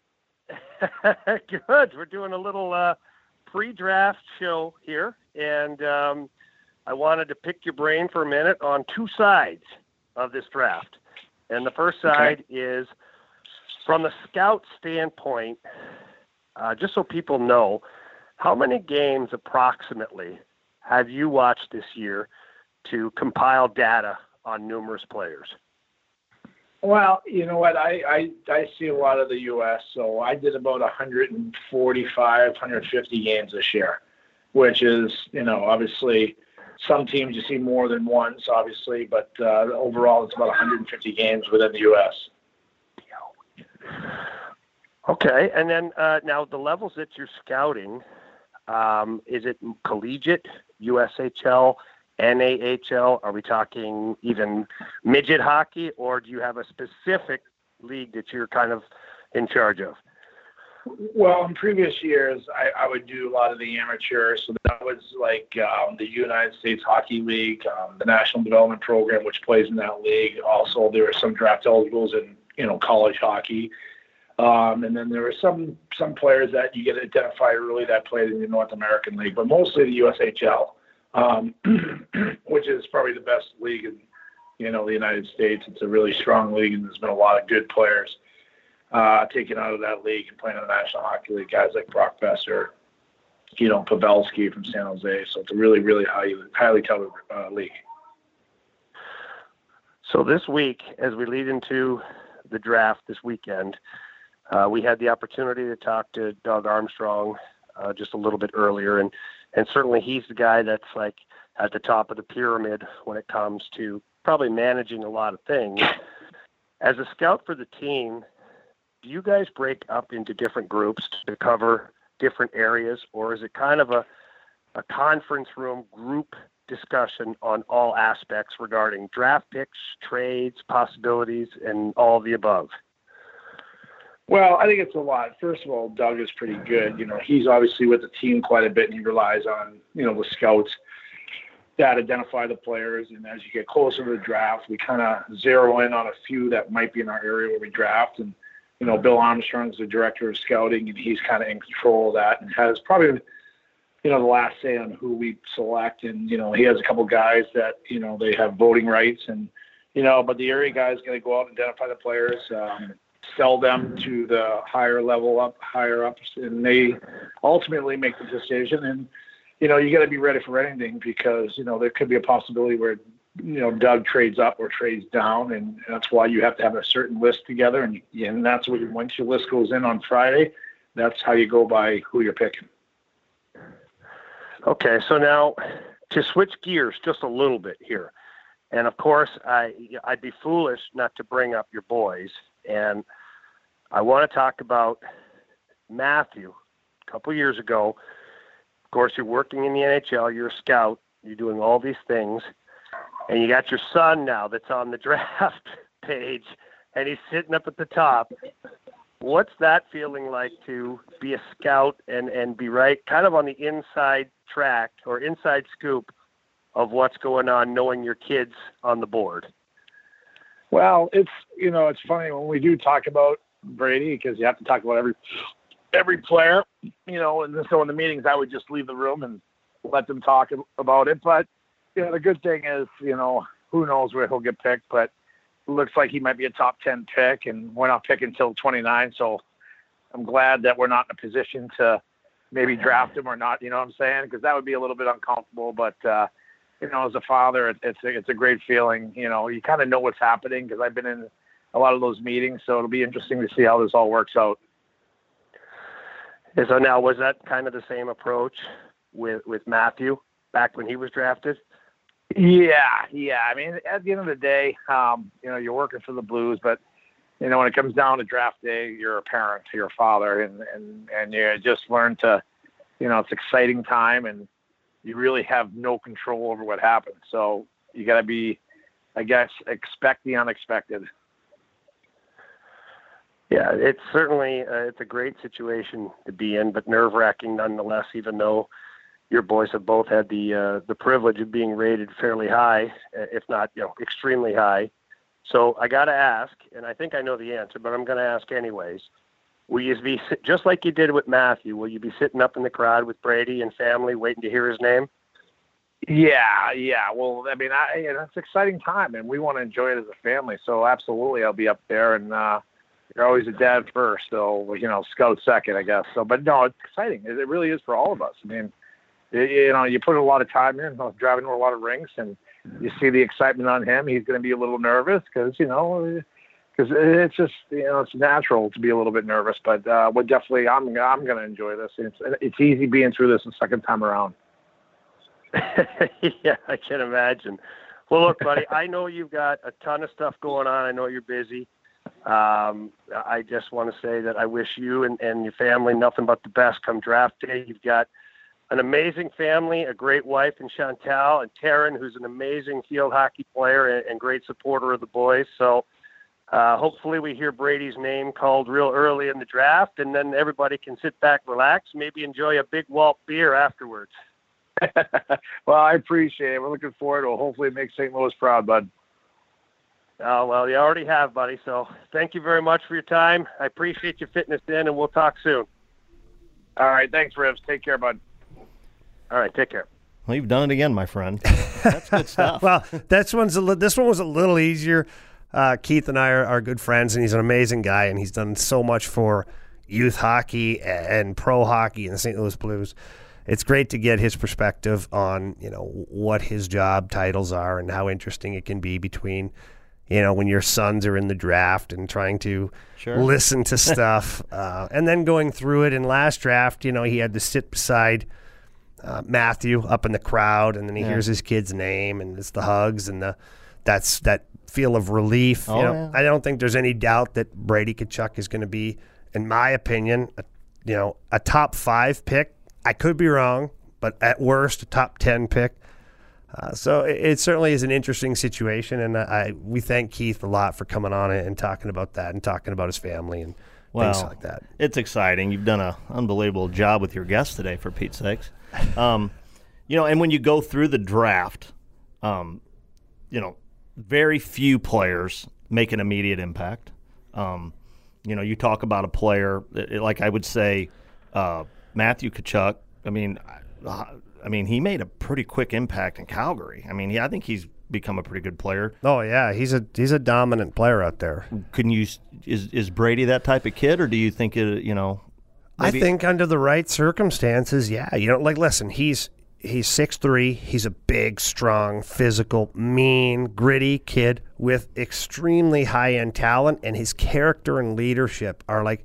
Speaker 9: Good. We're doing a little uh, pre-draft show here, and um, I wanted to pick your brain for a minute on two sides of this draft. And the first side okay. is from the scout standpoint. Uh, just so people know, how many games approximately have you watched this year to compile data on numerous players?
Speaker 10: Well, you know what? I, I, I see a lot of the U S, so I did about one forty-five, one hundred fifty games this year, which is, you know, obviously some teams you see more than once, obviously, but uh, overall it's about one hundred fifty games within the U S.
Speaker 9: Okay, and then uh, now the levels that you're scouting, um, is it collegiate, U S H L, N A H L? Are we talking even midget hockey, or do you have a specific league that you're kind of in charge of?
Speaker 10: Well, in previous years, I, I would do a lot of the amateur, so that was like um, the United States Hockey League, um, the National Development Program, which plays in that league. Also, there were some draft eligibles in, you know, college hockey. Um, and then there were some some players that you get to identify early that played in the North American League, but mostly the U S H L, um, which is probably the best league in, you know, the United States. It's a really strong league, and there's been a lot of good players uh, taken out of that league and playing in the National Hockey League, guys like Brock Besser, you know, Pavelski from San Jose. So it's a really, really high, highly touted uh, league.
Speaker 9: So this week, as we lead into the draft this weekend, Uh, we had the opportunity to talk to Doug Armstrong uh, just a little bit earlier, and, and certainly he's the guy that's like at the top of the pyramid when it comes to probably managing a lot of things. As a scout for the team, do you guys break up into different groups to cover different areas, or is it kind of a, a conference room group discussion on all aspects regarding draft picks, trades, possibilities, and all of the above?
Speaker 10: Well, I think it's a lot. First of all, Doug is pretty good. You know, he's obviously with the team quite a bit, and he relies on, you know, the scouts that identify the players. And as you get closer to the draft, we kind of zero in on a few that might be in our area where we draft. And, you know, Bill Armstrong's the director of scouting, and he's kind of in control of that and has probably, you know, the last say on who we select. And, you know, he has a couple guys that, you know, they have voting rights. And, you know, but the area guy is going to go out and identify the players, um, sell them to the higher level up, higher ups, and they ultimately make the decision. And, you know, you got to be ready for anything because, you know, there could be a possibility where, you know, Doug trades up or trades down, and that's why you have to have a certain list together. And, and that's what, once your list goes in on Friday, that's how you go by who you're picking.
Speaker 9: Okay, so now to switch gears just a little bit here. And, of course, I, I'd be foolish not to bring up your boys. And I want to talk about Matthew. A couple years ago, of course, you're working in the N H L. You're a scout. You're doing all these things. And you got your son now that's on the draft page, and he's sitting up at the top. What's that feeling like to be a scout and, and be right kind of on the inside track or inside scoop of what's going on, knowing your kids on the board?
Speaker 10: Well, it's, you know, it's funny when we do talk about Brady, because you have to talk about every every player, you know, and so in the meetings I would just leave the room and let them talk about it. But, you know, the good thing is, you know, who knows where he'll get picked. But, looks like he might be a top ten pick, and we're not picking until twenty-nine. So I'm glad that we're not in a position to maybe draft him or not. You know what I'm saying? Because that would be a little bit uncomfortable. But uh, you know, as a father, it, it's a, it's a great feeling. You know, you kind of know what's happening because I've been in a lot of those meetings. So it'll be interesting to see how this all works out.
Speaker 9: And so now, was that kind of the same approach with with Matthew back when he was drafted?
Speaker 10: Yeah, yeah. I mean, at the end of the day, um, you know, you're working for the Blues, but you know, when it comes down to draft day, you're a parent, you're a father, and and and you just learn to, you know, it's exciting time, and you really have no control over what happens. So you got to be, I guess, expect the unexpected.
Speaker 9: Yeah, it's certainly uh, it's a great situation to be in, but nerve-wracking nonetheless. Even though your boys have both had the uh, the privilege of being rated fairly high, if not, you know, extremely high. So I got to ask, and I think I know the answer, but I'm going to ask anyways. Will you be just like you did with Matthew? Will you be sitting up in the crowd with Brady and family, waiting to hear his name?
Speaker 10: Yeah, yeah. Well, I mean, I, you know, it's an exciting time, and we want to enjoy it as a family. So absolutely, I'll be up there, and uh, you're always a dad first, so you know, scout second, I guess. So, but no, it's exciting. It really is for all of us. I mean, it, you know, you put a lot of time in, driving to a lot of rinks, and you see the excitement on him. He's going to be a little nervous because you know, because it's just you know, it's natural to be a little bit nervous. But uh, we're definitely, I'm I'm going to enjoy this. It's it's easy being through this the second time around.
Speaker 9: Yeah, I can imagine. Well, look, buddy, I know you've got a ton of stuff going on. I know you're busy. Um, I just want to say that I wish you and, and your family nothing but the best come draft day. You've got an amazing family, a great wife in Chantal, and Taryn, who's an amazing field hockey player and, and great supporter of the boys. So uh, hopefully we hear Brady's name called real early in the draft, and then everybody can sit back, relax, maybe enjoy a big Walt beer afterwards.
Speaker 10: Well, I appreciate it. We're looking forward to it. Hopefully it makes Saint Louis proud, bud.
Speaker 9: Oh, well, you already have, buddy. So thank you very much for your time. I appreciate you fitting us in, and we'll talk soon.
Speaker 10: All right. Thanks, Rivs. Take care, bud.
Speaker 9: All right. Take care.
Speaker 6: Well, you've done it again, my friend. That's good stuff.
Speaker 5: Well, this one's a li- this one was a little easier. Uh, Keith and I are, are good friends, and he's an amazing guy, and he's done so much for youth hockey and pro hockey in the Saint Louis Blues. It's great to get his perspective on, you know, what his job titles are and how interesting it can be between, you know, when your sons are in the draft and trying to
Speaker 6: sure.
Speaker 5: listen to stuff uh, and then going through it. In last draft, you know, he had to sit beside uh, Matthew up in the crowd, and then he yeah. hears his kid's name, and it's the hugs and the that's that feel of relief.
Speaker 6: Oh,
Speaker 5: you know,
Speaker 6: yeah.
Speaker 5: I don't think there's any doubt that Brady Tkachuk is going to be, in my opinion, a, you know, a top five pick. I could be wrong, but at worst, a top ten pick. Uh, so it, it certainly is an interesting situation, and I we thank Keith a lot for coming on it and talking about that and talking about his family and
Speaker 6: well,
Speaker 5: things like that.
Speaker 6: It's exciting. You've done an unbelievable job with your guests today, for Pete's sakes. Um, you know, and when you go through the draft, um, you know, very few players make an immediate impact. Um, you know, you talk about a player, like I would say uh, – Matthew Tkachuk, I mean, I mean, he made a pretty quick impact in Calgary. I mean, he, I think he's become a pretty good player.
Speaker 5: Oh yeah, he's a he's a dominant player out there.
Speaker 6: Can you is is Brady that type of kid, or do you think it? You know, maybe?
Speaker 5: I think under the right circumstances, yeah. You know, like listen, he's he's six three. He's a big, strong, physical, mean, gritty kid with extremely high end talent, and his character and leadership are like.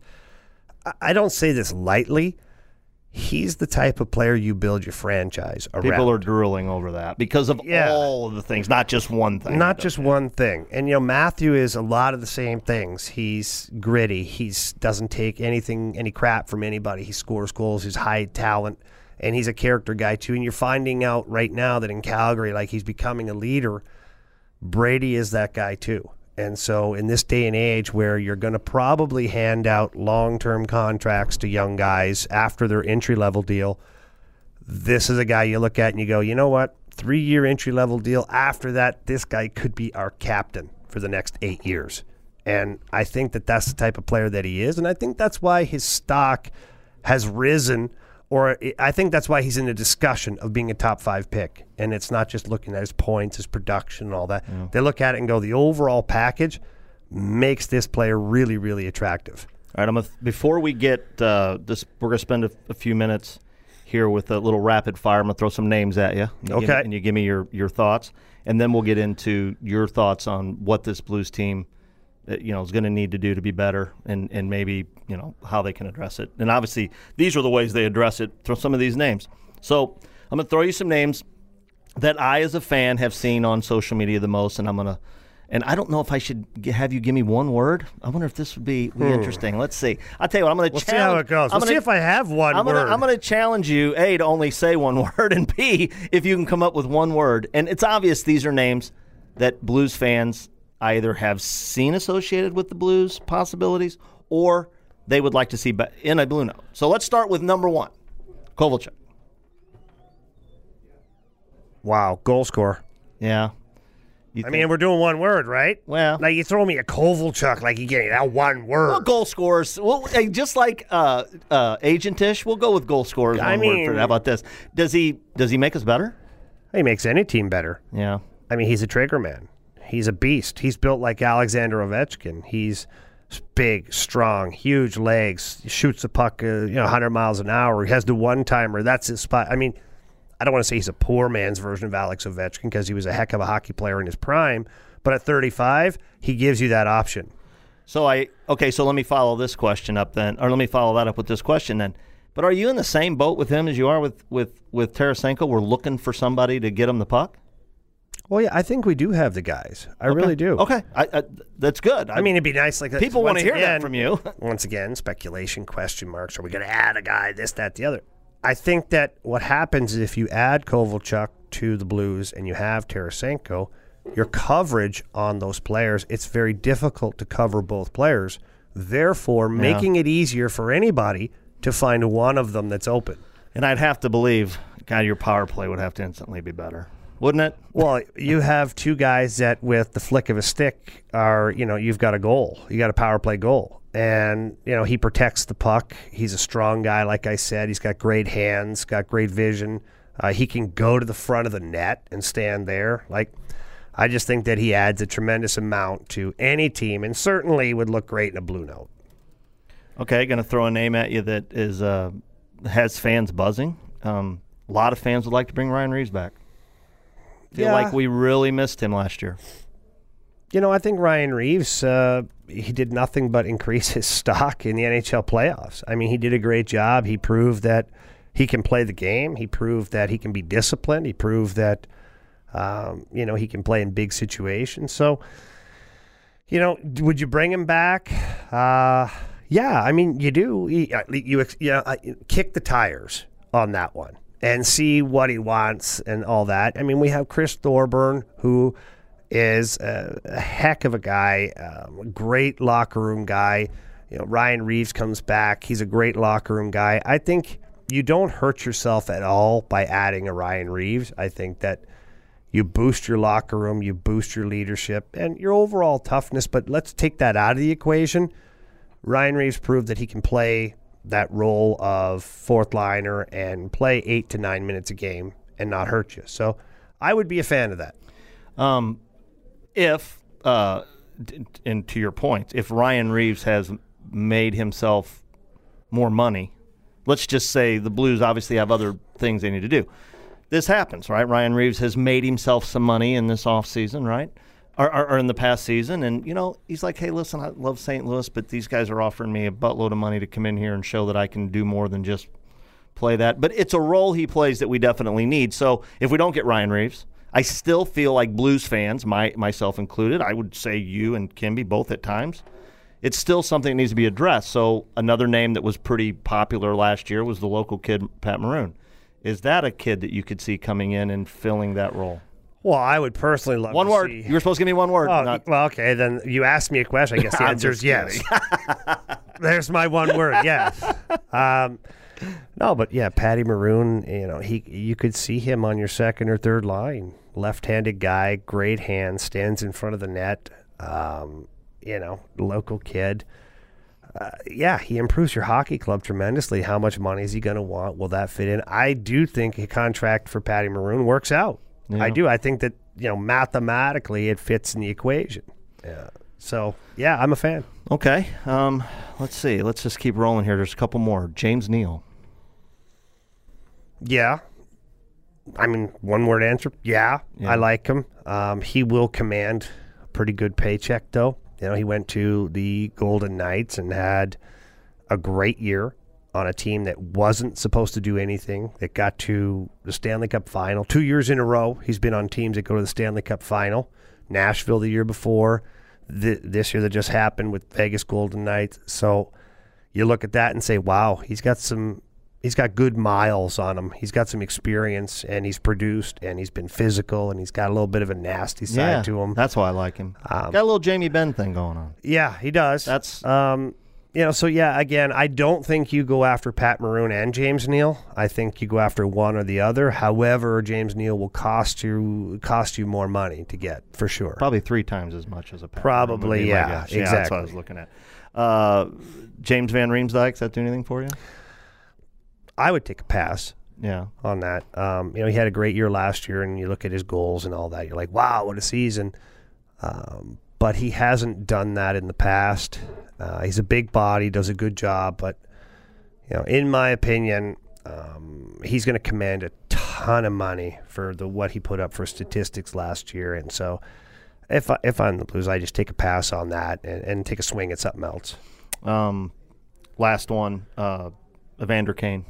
Speaker 5: I don't say this lightly. He's the type of player you build your franchise around.
Speaker 6: People are drooling over that because of
Speaker 5: yeah.
Speaker 6: all of the things, not just one thing.
Speaker 5: Not just one thing. And, you know, Matthew is a lot of the same things. He's gritty. He doesn't take anything, any crap from anybody. He scores goals. He's high talent. And he's a character guy, too. And you're finding out right now that in Calgary, like, he's becoming a leader. Brady is that guy, too. And so in this day and age where you're going to probably hand out long-term contracts to young guys after their entry-level deal, this is a guy you look at and you go, you know what, three-year entry-level deal. After that, this guy could be our captain for the next eight years. And I think that that's the type of player that he is. And I think that's why his stock has risen or I think that's why he's in the discussion of being a top five pick. And it's not just looking at his points, his production, and all that. Yeah. They look at it and go, the overall package makes this player really, really attractive.
Speaker 6: All right, I'm gonna, before we get uh, this, we're going to spend a, a few minutes here with a little rapid fire. I'm going to throw some names at you. you
Speaker 5: okay.
Speaker 6: Give, and you give me your, your thoughts. And then we'll get into your thoughts on what this Blues team you know, is going to need to do to be better, and, and maybe, you know, how they can address it. And obviously, these are the ways they address it through some of these names. So I'm going to throw you some names that I, as a fan, have seen on social media the most, and I'm going to – and I don't know if I should g- have you give me one word. I wonder if this would be, be hmm. interesting. Let's see. I'll tell you what, I'm going to
Speaker 5: we'll
Speaker 6: challenge –
Speaker 5: see how it goes.
Speaker 6: I'm
Speaker 5: we'll
Speaker 6: gonna,
Speaker 5: see if I have one
Speaker 6: I'm
Speaker 5: word.
Speaker 6: Gonna, I'm going to challenge you, A, to only say one word, and B, if you can come up with one word. And it's obvious these are names that Blues fans – either have seen associated with the Blues possibilities or they would like to see in a Blue Note. So let's start with number one, Kovalchuk.
Speaker 5: Wow, goal scorer.
Speaker 6: Yeah.
Speaker 5: You I think? mean, we're doing one word, right?
Speaker 6: Well.
Speaker 5: Like, you throw me a Kovalchuk, like you get that one word.
Speaker 6: Well, goal scorers. Well, just like uh, uh, Agentish, we'll go with goal scorers. One I mean, word for, how about this? Does he Does he make us better?
Speaker 5: He makes any team better.
Speaker 6: Yeah.
Speaker 5: I mean, he's a trigger man. He's a beast. He's built like Alexander Ovechkin. He's big, strong, huge legs. He shoots the puck, uh, you know, one hundred miles an hour. He has the one-timer. That's his spot. I mean, I don't want to say he's a poor man's version of Alex Ovechkin because he was a heck of a hockey player in his prime. But at thirty-five, he gives you that option.
Speaker 6: So I okay. So let me follow this question up then, or let me follow that up with this question then. But are you in the same boat with him as you are with with with Tarasenko? We're looking for somebody to get him the puck.
Speaker 5: Well, yeah, I think we do have the guys. I
Speaker 6: okay.
Speaker 5: really do.
Speaker 6: Okay, I, I, that's good.
Speaker 5: I, I mean, it'd be nice. Like
Speaker 6: people want to hear
Speaker 5: again,
Speaker 6: that from you.
Speaker 5: Once again, speculation, question marks. Are we going to add a guy? This, that, the other. I think that what happens is if you add Kovalchuk to the Blues and you have Tarasenko, your coverage on those players, it's very difficult to cover both players. Therefore, yeah. making it easier for anybody to find one of them that's open.
Speaker 6: And I'd have to believe, God, your power play would have to instantly be better. Wouldn't it?
Speaker 5: Well, you have two guys that with the flick of a stick are, you know, you've got a goal. You got a power play goal. And, you know, he protects the puck. He's a strong guy, like I said. He's got great hands, got great vision. Uh, he can go to the front of the net and stand there. Like, I just think that he adds a tremendous amount to any team and certainly would look great in a Blue Note.
Speaker 6: Okay, going to throw a name at you that is uh, has fans buzzing. Um, a lot of fans would like to bring Ryan Reeves back. Feel
Speaker 5: yeah.
Speaker 6: like we really missed him last year.
Speaker 5: You know, I think Ryan Reeves, uh, he did nothing but increase his stock in the N H L playoffs. I mean, he did a great job. He proved that he can play the game. He proved that he can be disciplined. He proved that, um, you know, he can play in big situations. So, you know, would you bring him back? Uh, yeah, I mean, you do. You, you, you know, kick the tires on that one and see what he wants and all that. I mean, we have Chris Thorburn, who is a, a heck of a guy, um, a great locker room guy. You know, Ryan Reeves comes back. He's a great locker room guy. I think you don't hurt yourself at all by adding a Ryan Reeves. I think that you boost your locker room, you boost your leadership, and your overall toughness. But let's take that out of the equation. Ryan Reeves proved that he can play that role of fourth liner and play eight to nine minutes a game and not hurt you. So I would be a fan of that.
Speaker 6: Um, if, uh, and to your point, if Ryan Reeves has made himself more money, let's just say the Blues obviously have other things they need to do. This happens, right? Ryan Reeves has made himself some money in this offseason, right? Or, or, or in the past season. And, you know, he's like, hey, listen, I love Saint Louis, but these guys are offering me a buttload of money to come in here and show that I can do more than just play that. But it's a role he plays that we definitely need. So if we don't get Ryan Reeves, I still feel like Blues fans, my myself included, I would say you and Kimby both at times, it's still something that needs to be addressed. So another name that was pretty popular last year was the local kid, Pat Maroon. Is that a kid that you could see coming in and filling that role?
Speaker 5: Well, I would personally love
Speaker 6: one
Speaker 5: to
Speaker 6: word.
Speaker 5: see.
Speaker 6: You were supposed to give me one word.
Speaker 5: Oh,
Speaker 6: not...
Speaker 5: Well, okay, then you asked me a question. I guess the answer is yes. There's my one word, yes. Um, no, but yeah, Patty Maroon, you know, he you could see him on your second or third line. Left-handed guy, great hands, stands in front of the net. Um, you know, local kid. uh, yeah, he improves your hockey club tremendously. How much money is he going to want? Will that fit in? I do think a contract for Patty Maroon works out. Yeah. I do. I think that, you know, mathematically it fits in the equation. Yeah. So, yeah, I'm a fan.
Speaker 6: Okay. Um, let's see. Let's just keep rolling here. There's a couple more. James Neal.
Speaker 5: Yeah. I mean, one-word answer, yeah, yeah. I like him. Um, he will command a pretty good paycheck, though. You know, he went to the Golden Knights and had a great year on a team that wasn't supposed to do anything, that got to the Stanley Cup final. Two years in a row, he's been on teams that go to the Stanley Cup final. Nashville the year before. The, this year that just happened with Vegas Golden Knights. So you look at that and say, wow, he's got some he's got good miles on him. He's got some experience, and he's produced, and he's been physical, and he's got a little bit of a nasty side
Speaker 6: yeah,
Speaker 5: to him.
Speaker 6: That's why I like him.
Speaker 5: Um,
Speaker 6: got a little Jamie Benn thing going on.
Speaker 5: Yeah, he does.
Speaker 6: That's
Speaker 5: um, you know, so yeah, again, I don't think you go after Pat Maroon and James Neal. I think you go after one or the other. However, James Neal will cost you cost you more money to get, for sure.
Speaker 6: Probably three times as much as a Pat
Speaker 5: Probably,
Speaker 6: Maroon,
Speaker 5: yeah, exactly.
Speaker 6: Yeah, that's what I was looking at. Uh, James Van Riemsdyk, does that do anything for you?
Speaker 5: I would take a pass.
Speaker 6: Yeah,
Speaker 5: on that. Um, you know, he had a great year last year, and you look at his goals and all that. You're like, wow, what a season. Um, but he hasn't done that in the past. Uh, he's a big body, does a good job, but you know, in my opinion, um, he's going to command a ton of money for the what he put up for statistics last year. And so, if I, if I'm the Blues, I just take a pass on that and, and take a swing at something else.
Speaker 6: Um, last one, uh, Evander Kane.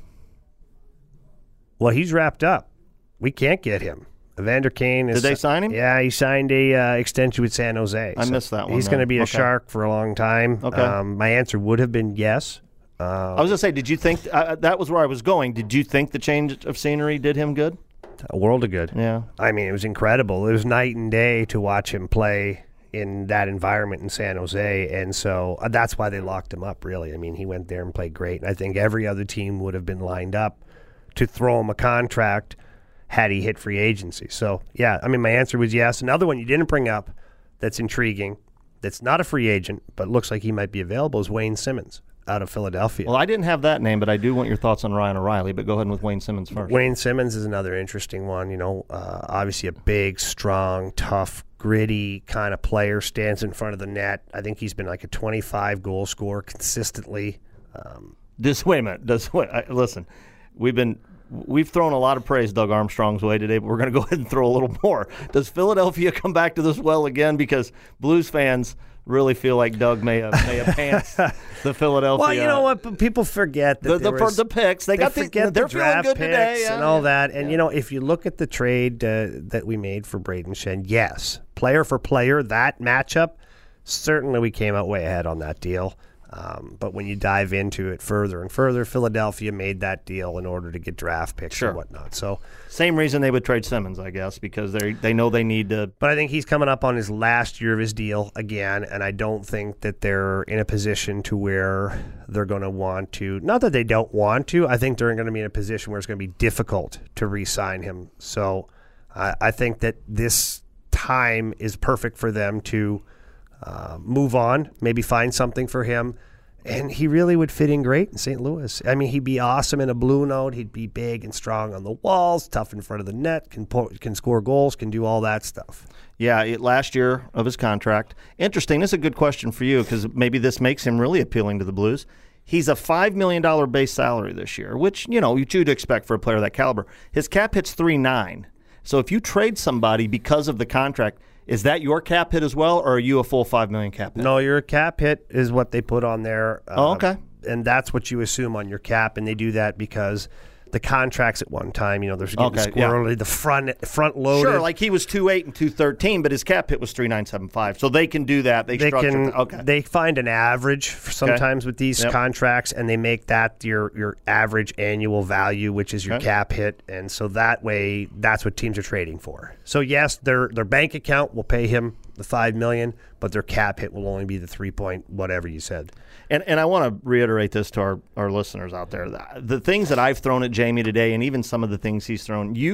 Speaker 5: Well, he's wrapped up. We can't get him. Evander Kane is.
Speaker 6: Did they sign him?
Speaker 5: Yeah, he signed a uh, extension with San Jose.
Speaker 6: I
Speaker 5: so
Speaker 6: missed that one.
Speaker 5: He's going to be a
Speaker 6: okay.
Speaker 5: Shark for a long time.
Speaker 6: Okay.
Speaker 5: Um, my answer would have been yes. Uh,
Speaker 6: I was going to say, did you think uh, that was where I was going? Did you think the change of scenery did him good?
Speaker 5: A world of good.
Speaker 6: Yeah.
Speaker 5: I mean, it was incredible. It was night and day to watch him play in that environment in San Jose, and so uh, that's why they locked him up, really. I mean, he went there and played great, and I think every other team would have been lined up to throw him a contract had he hit free agency. So, yeah, I mean, my answer was yes. Another one you didn't bring up that's intriguing, that's not a free agent, but looks like he might be available, is Wayne Simmons out of Philadelphia.
Speaker 6: Well, I didn't have that name, but I do want your thoughts on Ryan O'Reilly, but go ahead with Wayne Simmons first.
Speaker 5: Wayne Simmons is another interesting one. You know, uh, obviously a big, strong, tough, gritty kind of player, stands in front of the net. I think he's been like a twenty-five goal scorer consistently. Um,
Speaker 6: This, wait a minute. Does, wait, I, listen, we've been... We've thrown a lot of praise Doug Armstrong's way today, but we're going to go ahead and throw a little more. Does Philadelphia come back to this well again? Because Blues fans really feel like Doug may have, may have pants the Philadelphia.
Speaker 5: Well, you know what? People forget that
Speaker 6: the,
Speaker 5: there
Speaker 6: the,
Speaker 5: was,
Speaker 6: the picks. They,
Speaker 5: they
Speaker 6: got the,
Speaker 5: forget
Speaker 6: they're
Speaker 5: the
Speaker 6: feeling
Speaker 5: draft
Speaker 6: good
Speaker 5: picks
Speaker 6: today yeah,
Speaker 5: and all
Speaker 6: yeah,
Speaker 5: that. And
Speaker 6: yeah.
Speaker 5: you know, if you look at the trade uh, that we made for Braden Shen, yes, player for player, that matchup, certainly we came out way ahead on that deal. Um, but when you dive into it further and further, Philadelphia made that deal in order to get draft picks
Speaker 6: sure.
Speaker 5: and whatnot. So,
Speaker 6: same reason they would trade Simmons, I guess, because they they know they need to.
Speaker 5: But I think he's coming up on his last year of his deal again, and I don't think that they're in a position to where they're going to want to. Not that they don't want to. I think they're going to be in a position where it's going to be difficult to re-sign him. So, I, I think that this time is perfect for them to. Uh, move on, maybe find something for him, and he really would fit in great in Saint Louis. I mean, he'd be awesome in a blue note. He'd be big and strong on the walls, tough in front of the net, can po- can score goals, can do all that stuff.
Speaker 6: Yeah, it, last year of his contract. Interesting. This is a good question for you because maybe this makes him really appealing to the Blues. He's a five million dollars base salary this year, which, you know, you'd expect for a player of that caliber. His cap hits three point nine. So if you trade somebody because of the contract, is that your cap hit as well, or are you a full five million dollars cap hit?
Speaker 5: No, your cap hit is what they put on there. Uh,
Speaker 6: oh, okay.
Speaker 5: And that's what you assume on your cap, and they do that because the contracts at one time, you know, there's getting
Speaker 6: okay,
Speaker 5: squirrely,
Speaker 6: yeah.
Speaker 5: the front front loaded.
Speaker 6: Sure, like he was two eight and two thirteen, but his cap hit was three nine seven five. So they can do that. They,
Speaker 5: they
Speaker 6: structure
Speaker 5: can.
Speaker 6: th- okay.
Speaker 5: They find an average sometimes
Speaker 6: okay.
Speaker 5: with these
Speaker 6: yep.
Speaker 5: contracts, and they make that your your average annual value, which is your
Speaker 6: okay.
Speaker 5: cap hit, and so that way, that's what teams are trading for. So yes, their their bank account will pay him the five million, but their cap hit will only be the three point whatever you said.
Speaker 6: And and I want to reiterate this to our, our listeners out there. The, the things that I've thrown at Jamie today, and even some of the things he's thrown, you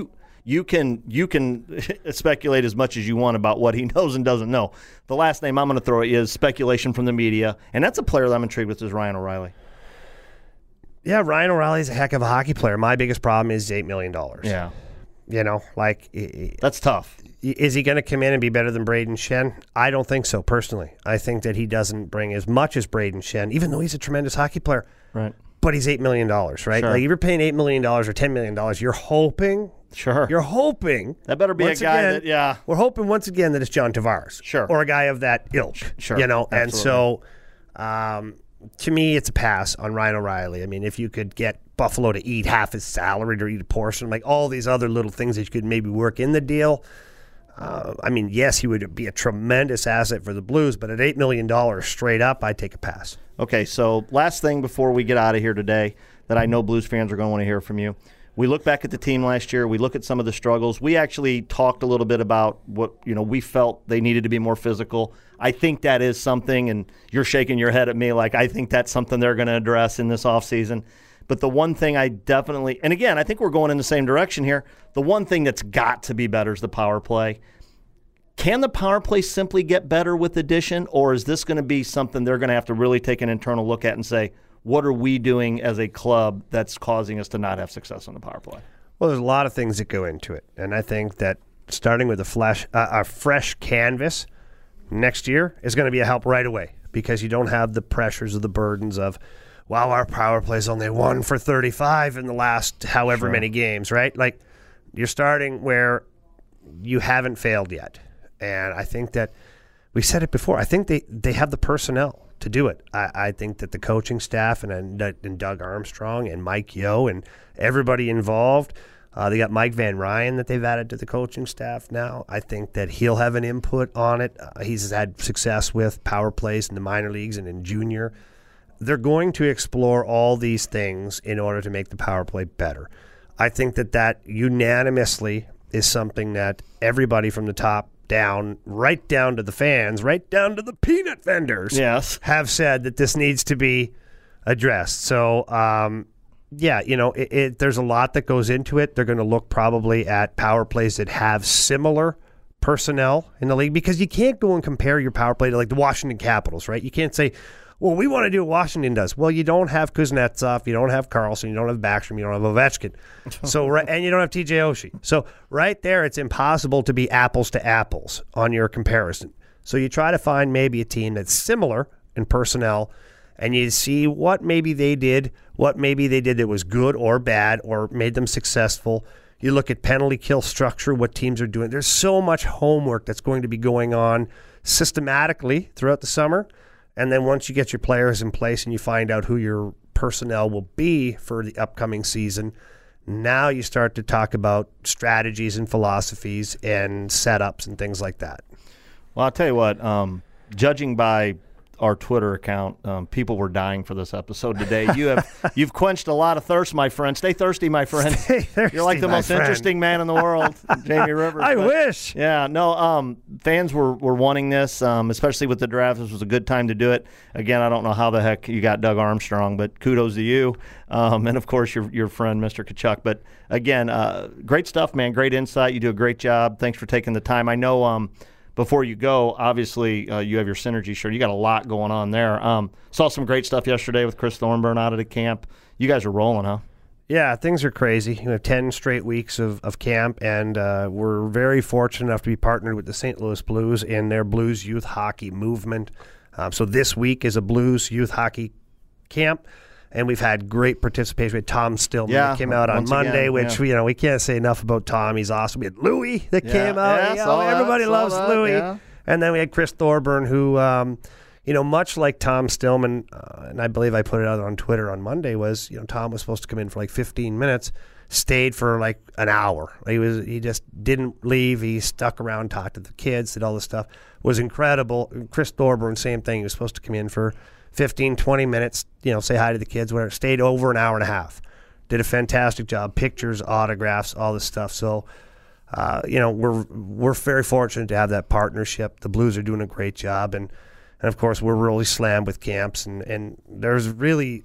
Speaker 6: you can you can speculate as much as you want about what he knows and doesn't know. The last name I'm going to throw at you is speculation from the media, and that's a player that I'm intrigued with is Ryan O'Reilly.
Speaker 5: Yeah, Ryan O'Reilly's a heck of a hockey player. My biggest problem is eight million dollars.
Speaker 6: Yeah.
Speaker 5: You know, like...
Speaker 6: That's tough.
Speaker 5: Is he going to come in and be better than Braden Shen? I don't think so, personally. I think that he doesn't bring as much as Braden Shen, even though he's a tremendous hockey player.
Speaker 6: Right.
Speaker 5: But he's eight million dollars, right?
Speaker 6: Sure.
Speaker 5: Like, if you're paying eight million dollars or ten million dollars, you're hoping...
Speaker 6: Sure.
Speaker 5: You're hoping...
Speaker 6: That better be a guy
Speaker 5: again,
Speaker 6: that, yeah.
Speaker 5: We're hoping, once again, that it's John Tavares.
Speaker 6: Sure.
Speaker 5: Or a guy of that ilk.
Speaker 6: Sure.
Speaker 5: You know,
Speaker 6: Absolutely.
Speaker 5: and so... Um, to me, it's a pass on Ryan O'Reilly. I mean, if you could get Buffalo to eat half his salary or eat a portion, like all these other little things that you could maybe work in the deal. Uh, I mean, yes, he would be a tremendous asset for the Blues, but at eight million dollars straight up, I'd take a pass.
Speaker 6: Okay, so last thing before we get out of here today that I know Blues fans are going to want to hear from you. We look back at the team last year. We look at some of the struggles. We actually talked a little bit about what, you know, we felt they needed to be more physical. I think that is something, and you're shaking your head at me like I think that's something they're going to address in this offseason. But the one thing I definitely, and again, I think we're going in the same direction here. The one thing that's got to be better is the power play. Can the power play simply get better with addition, or is this going to be something they're going to have to really take an internal look at and say, what are we doing as a club that's causing us to not have success on the power play?
Speaker 5: Well, there's a lot of things that go into it, and I think that starting with a, flash, uh, a fresh canvas next year is going to be a help right away because you don't have the pressures or the burdens of, wow, our power play's only one for thirty-five in the last however
Speaker 6: Sure.
Speaker 5: many games, right? Like, you're starting where you haven't failed yet, and I think that we said it before. I think they, they have the personnel to do it. I, I think that the coaching staff and, and Doug Armstrong and Mike Yeo and everybody involved, uh, they got Mike Van Ryan that they've added to the coaching staff now. I think that he'll have an input on it. Uh, he's had success with power plays in the minor leagues and in junior. They're going to explore all these things in order to make the power play better. I think that that unanimously is something that everybody from the top down, right down to the fans, right down to the peanut vendors,
Speaker 6: yes,
Speaker 5: have said that this needs to be addressed. So, um, yeah, you know, it, it, there's a lot that goes into it. They're going to look probably at power plays that have similar personnel in the league because you can't go and compare your power play to like the Washington Capitals, right? You can't say, well, we want to do what Washington does. Well, you don't have Kuznetsov, you don't have Carlson, you don't have Backstrom, you don't have Ovechkin, so right, and you don't have T J Oshie. So right there, it's impossible to be apples to apples on your comparison. So you try to find maybe a team that's similar in personnel, and you see what maybe they did, what maybe they did that was good or bad or made them successful. You look at penalty kill structure, what teams are doing. There's so much homework that's going to be going on systematically throughout the summer. And then once you get your players in place and you find out who your personnel will be for the upcoming season, now you start to talk about strategies and philosophies and setups and things like that.
Speaker 6: Well, I'll tell you what, um, judging by our Twitter account, um, people were dying for this episode today. You have you've quenched a lot of thirst, my friend. Stay thirsty, my friend.
Speaker 5: Stay thirsty,
Speaker 6: You're like the
Speaker 5: my
Speaker 6: most
Speaker 5: friend.
Speaker 6: interesting man in the world, Jamie Rivers.
Speaker 5: I
Speaker 6: But,
Speaker 5: wish.
Speaker 6: Yeah, no, um, fans were, were wanting this, um, especially with the draft. This was a good time to do it. Again, I don't know how the heck you got Doug Armstrong, but kudos to you. Um, and, of course, your your friend, Mister Tkachuk. But, again, uh, great stuff, man. Great insight. You do a great job. Thanks for taking the time. I know um, – before you go, obviously, uh, you have your Synergy shirt. You got a lot going on there. Um, saw some great stuff yesterday with Chris Thornburn out at the camp. You guys are rolling, huh?
Speaker 5: Yeah, things are crazy. We have ten straight weeks of, of camp, and uh, we're very fortunate enough to be partnered with the Saint Louis Blues in their Blues Youth Hockey movement. Um, so this week is a Blues Youth Hockey camp. And we've had great participation with Tom Stillman
Speaker 6: yeah,
Speaker 5: that came out on Monday,
Speaker 6: again,
Speaker 5: which,
Speaker 6: yeah.
Speaker 5: you know, we can't say enough about Tom. He's awesome. We had Louie that
Speaker 6: Yeah,
Speaker 5: came out.
Speaker 6: yeah,
Speaker 5: You know,
Speaker 6: saw that,
Speaker 5: everybody
Speaker 6: saw
Speaker 5: loves
Speaker 6: that,
Speaker 5: Louie.
Speaker 6: yeah.
Speaker 5: And then we had Chris Thorburn, who, um, you know, much like Tom Stillman, uh, and I believe I put it out on Twitter on Monday, was, you know, Tom was supposed to come in for like fifteen minutes, stayed for like an hour. He was he just didn't leave. He stuck around, talked to the kids, did all this stuff. It was incredible. Chris Thorburn, same thing. He was supposed to come in for fifteen, twenty minutes, you know, say hi to the kids, whatever. Stayed over an hour and a half. Did a fantastic job. Pictures, autographs, all this stuff. So, uh, you know, we're we're very fortunate to have that partnership. The Blues are doing a great job. And And, of course, we're really slammed with camps, and, and there's really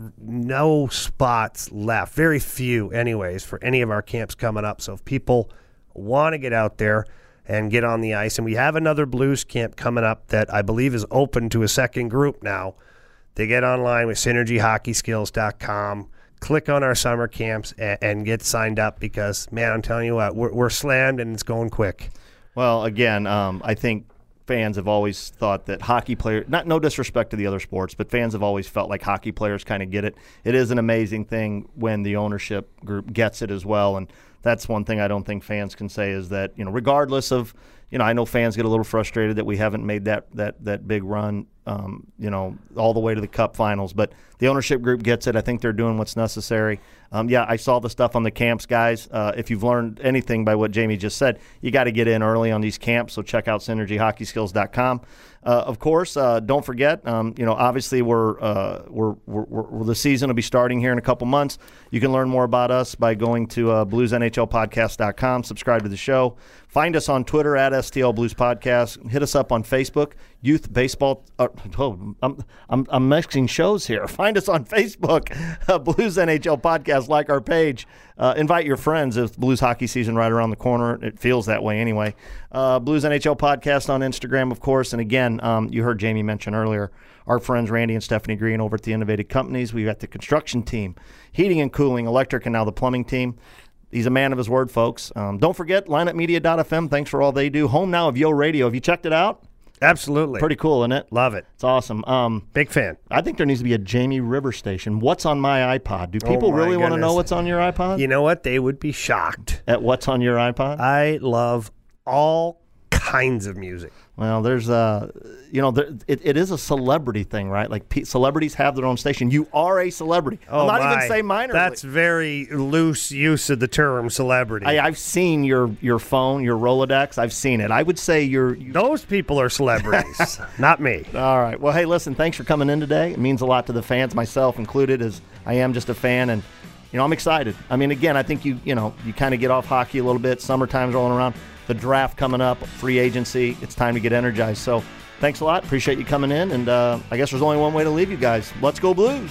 Speaker 5: no spots left, very few anyways, for any of our camps coming up. So if people want to get out there and get on the ice, and we have another Blues camp coming up that I believe is open to a second group now, they get online with synergy hockey skills dot com, click on our summer camps, and, and get signed up because, man, I'm telling you what, we're, we're slammed and it's going quick.
Speaker 6: Well, again, um, I think fans have always thought that hockey players, not no disrespect to the other sports, but fans have always felt like hockey players kind of get it. It is an amazing thing when the ownership group gets it as well, and that's one thing I don't think fans can say is that, you know, regardless of, you know, I know fans get a little frustrated that we haven't made that that that big run, um, you know, all the way to the Cup finals, but the ownership group gets it. I think they're doing what's necessary. Um, yeah, I saw the stuff on the camps, guys. Uh, if you've learned anything by what Jamie just said, you got to get in early on these camps, so check out synergy hockey skills dot com. Uh, of course, uh, don't forget, um, you know, obviously we're, uh, we're, we're, we're the season will be starting here in a couple months. You can learn more about us by going to uh, blues n h l podcast dot com, subscribe to the show. Find us on Twitter at S T L Blues Podcast. Hit us up on Facebook, Youth Baseball. Uh, oh, I'm, I'm, I'm mixing shows here. Find us on Facebook, uh, Blues N H L Podcast. Like our page. Uh, invite your friends. If Blues hockey season right around the corner, it feels that way anyway. Uh, Blues N H L Podcast on Instagram, of course. And again, um, you heard Jamie mention earlier, our friends Randy and Stephanie Green over at the Innovative Companies. We've got the construction team, heating and cooling, electric, and now the plumbing team. He's a man of his word, folks. Um, don't forget, lineup media dot f m. Thanks for all they do. Home now of Yo Radio. Have you checked it out?
Speaker 5: Absolutely.
Speaker 6: Pretty cool, isn't it?
Speaker 5: Love it.
Speaker 6: It's awesome. Um,
Speaker 5: Big fan.
Speaker 6: I think there needs to be a Jamie Rivers station. What's on my iPod? Do people
Speaker 5: Oh my
Speaker 6: really want to know
Speaker 5: goodness.
Speaker 6: what's on your iPod?
Speaker 5: You know what? They would be shocked.
Speaker 6: At what's on your iPod?
Speaker 5: I love all kinds of music.
Speaker 6: Well, there's a, you know, there, it, it is a celebrity thing, right? Like pe- celebrities have their own station. You are a celebrity.
Speaker 5: Oh,
Speaker 6: I'm not
Speaker 5: my.
Speaker 6: even saying minor.
Speaker 5: That's very loose use of the term celebrity.
Speaker 6: I, I've seen your, your phone, your Rolodex. I've seen it. I would say you're. You...
Speaker 5: Those people are celebrities, not me.
Speaker 6: All right. Well, hey, listen, thanks for coming in today. It means a lot to the fans, myself included, as I am just a fan. And, you know, I'm excited. I mean, again, I think you, you know, you kind of get off hockey a little bit. Summertime's rolling around. The draft coming up, free agency. It's time to get energized. So thanks a lot. Appreciate you coming in. And uh, I guess there's only one way to leave you guys. Let's go Blues.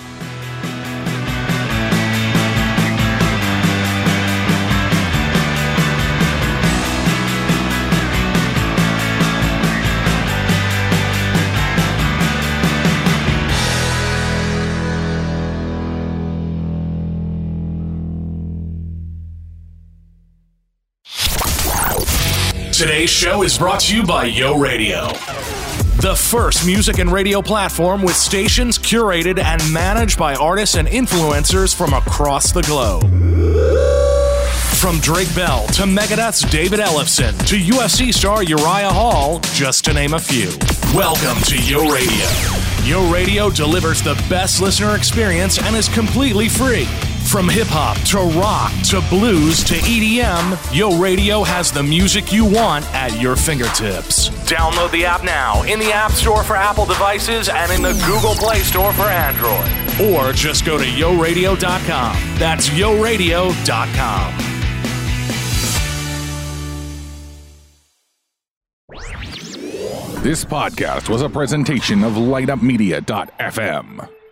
Speaker 11: Today's show is brought to you by Yo Radio, the first music and radio platform with stations curated and managed by artists and influencers from across the globe. From Drake Bell to Megadeth's David Ellefson to U F C star Uriah Hall, just to name a few. Welcome to Yo Radio. Yo Radio delivers the best listener experience and is completely free. From hip-hop to rock to blues to E D M, Yo Radio has the music you want at your fingertips. Download the app now in the App Store for Apple devices and in the Google Play Store for Android. Or just go to yo radio dot com. That's yo radio dot com.
Speaker 1: This podcast was a presentation of light up media dot f m.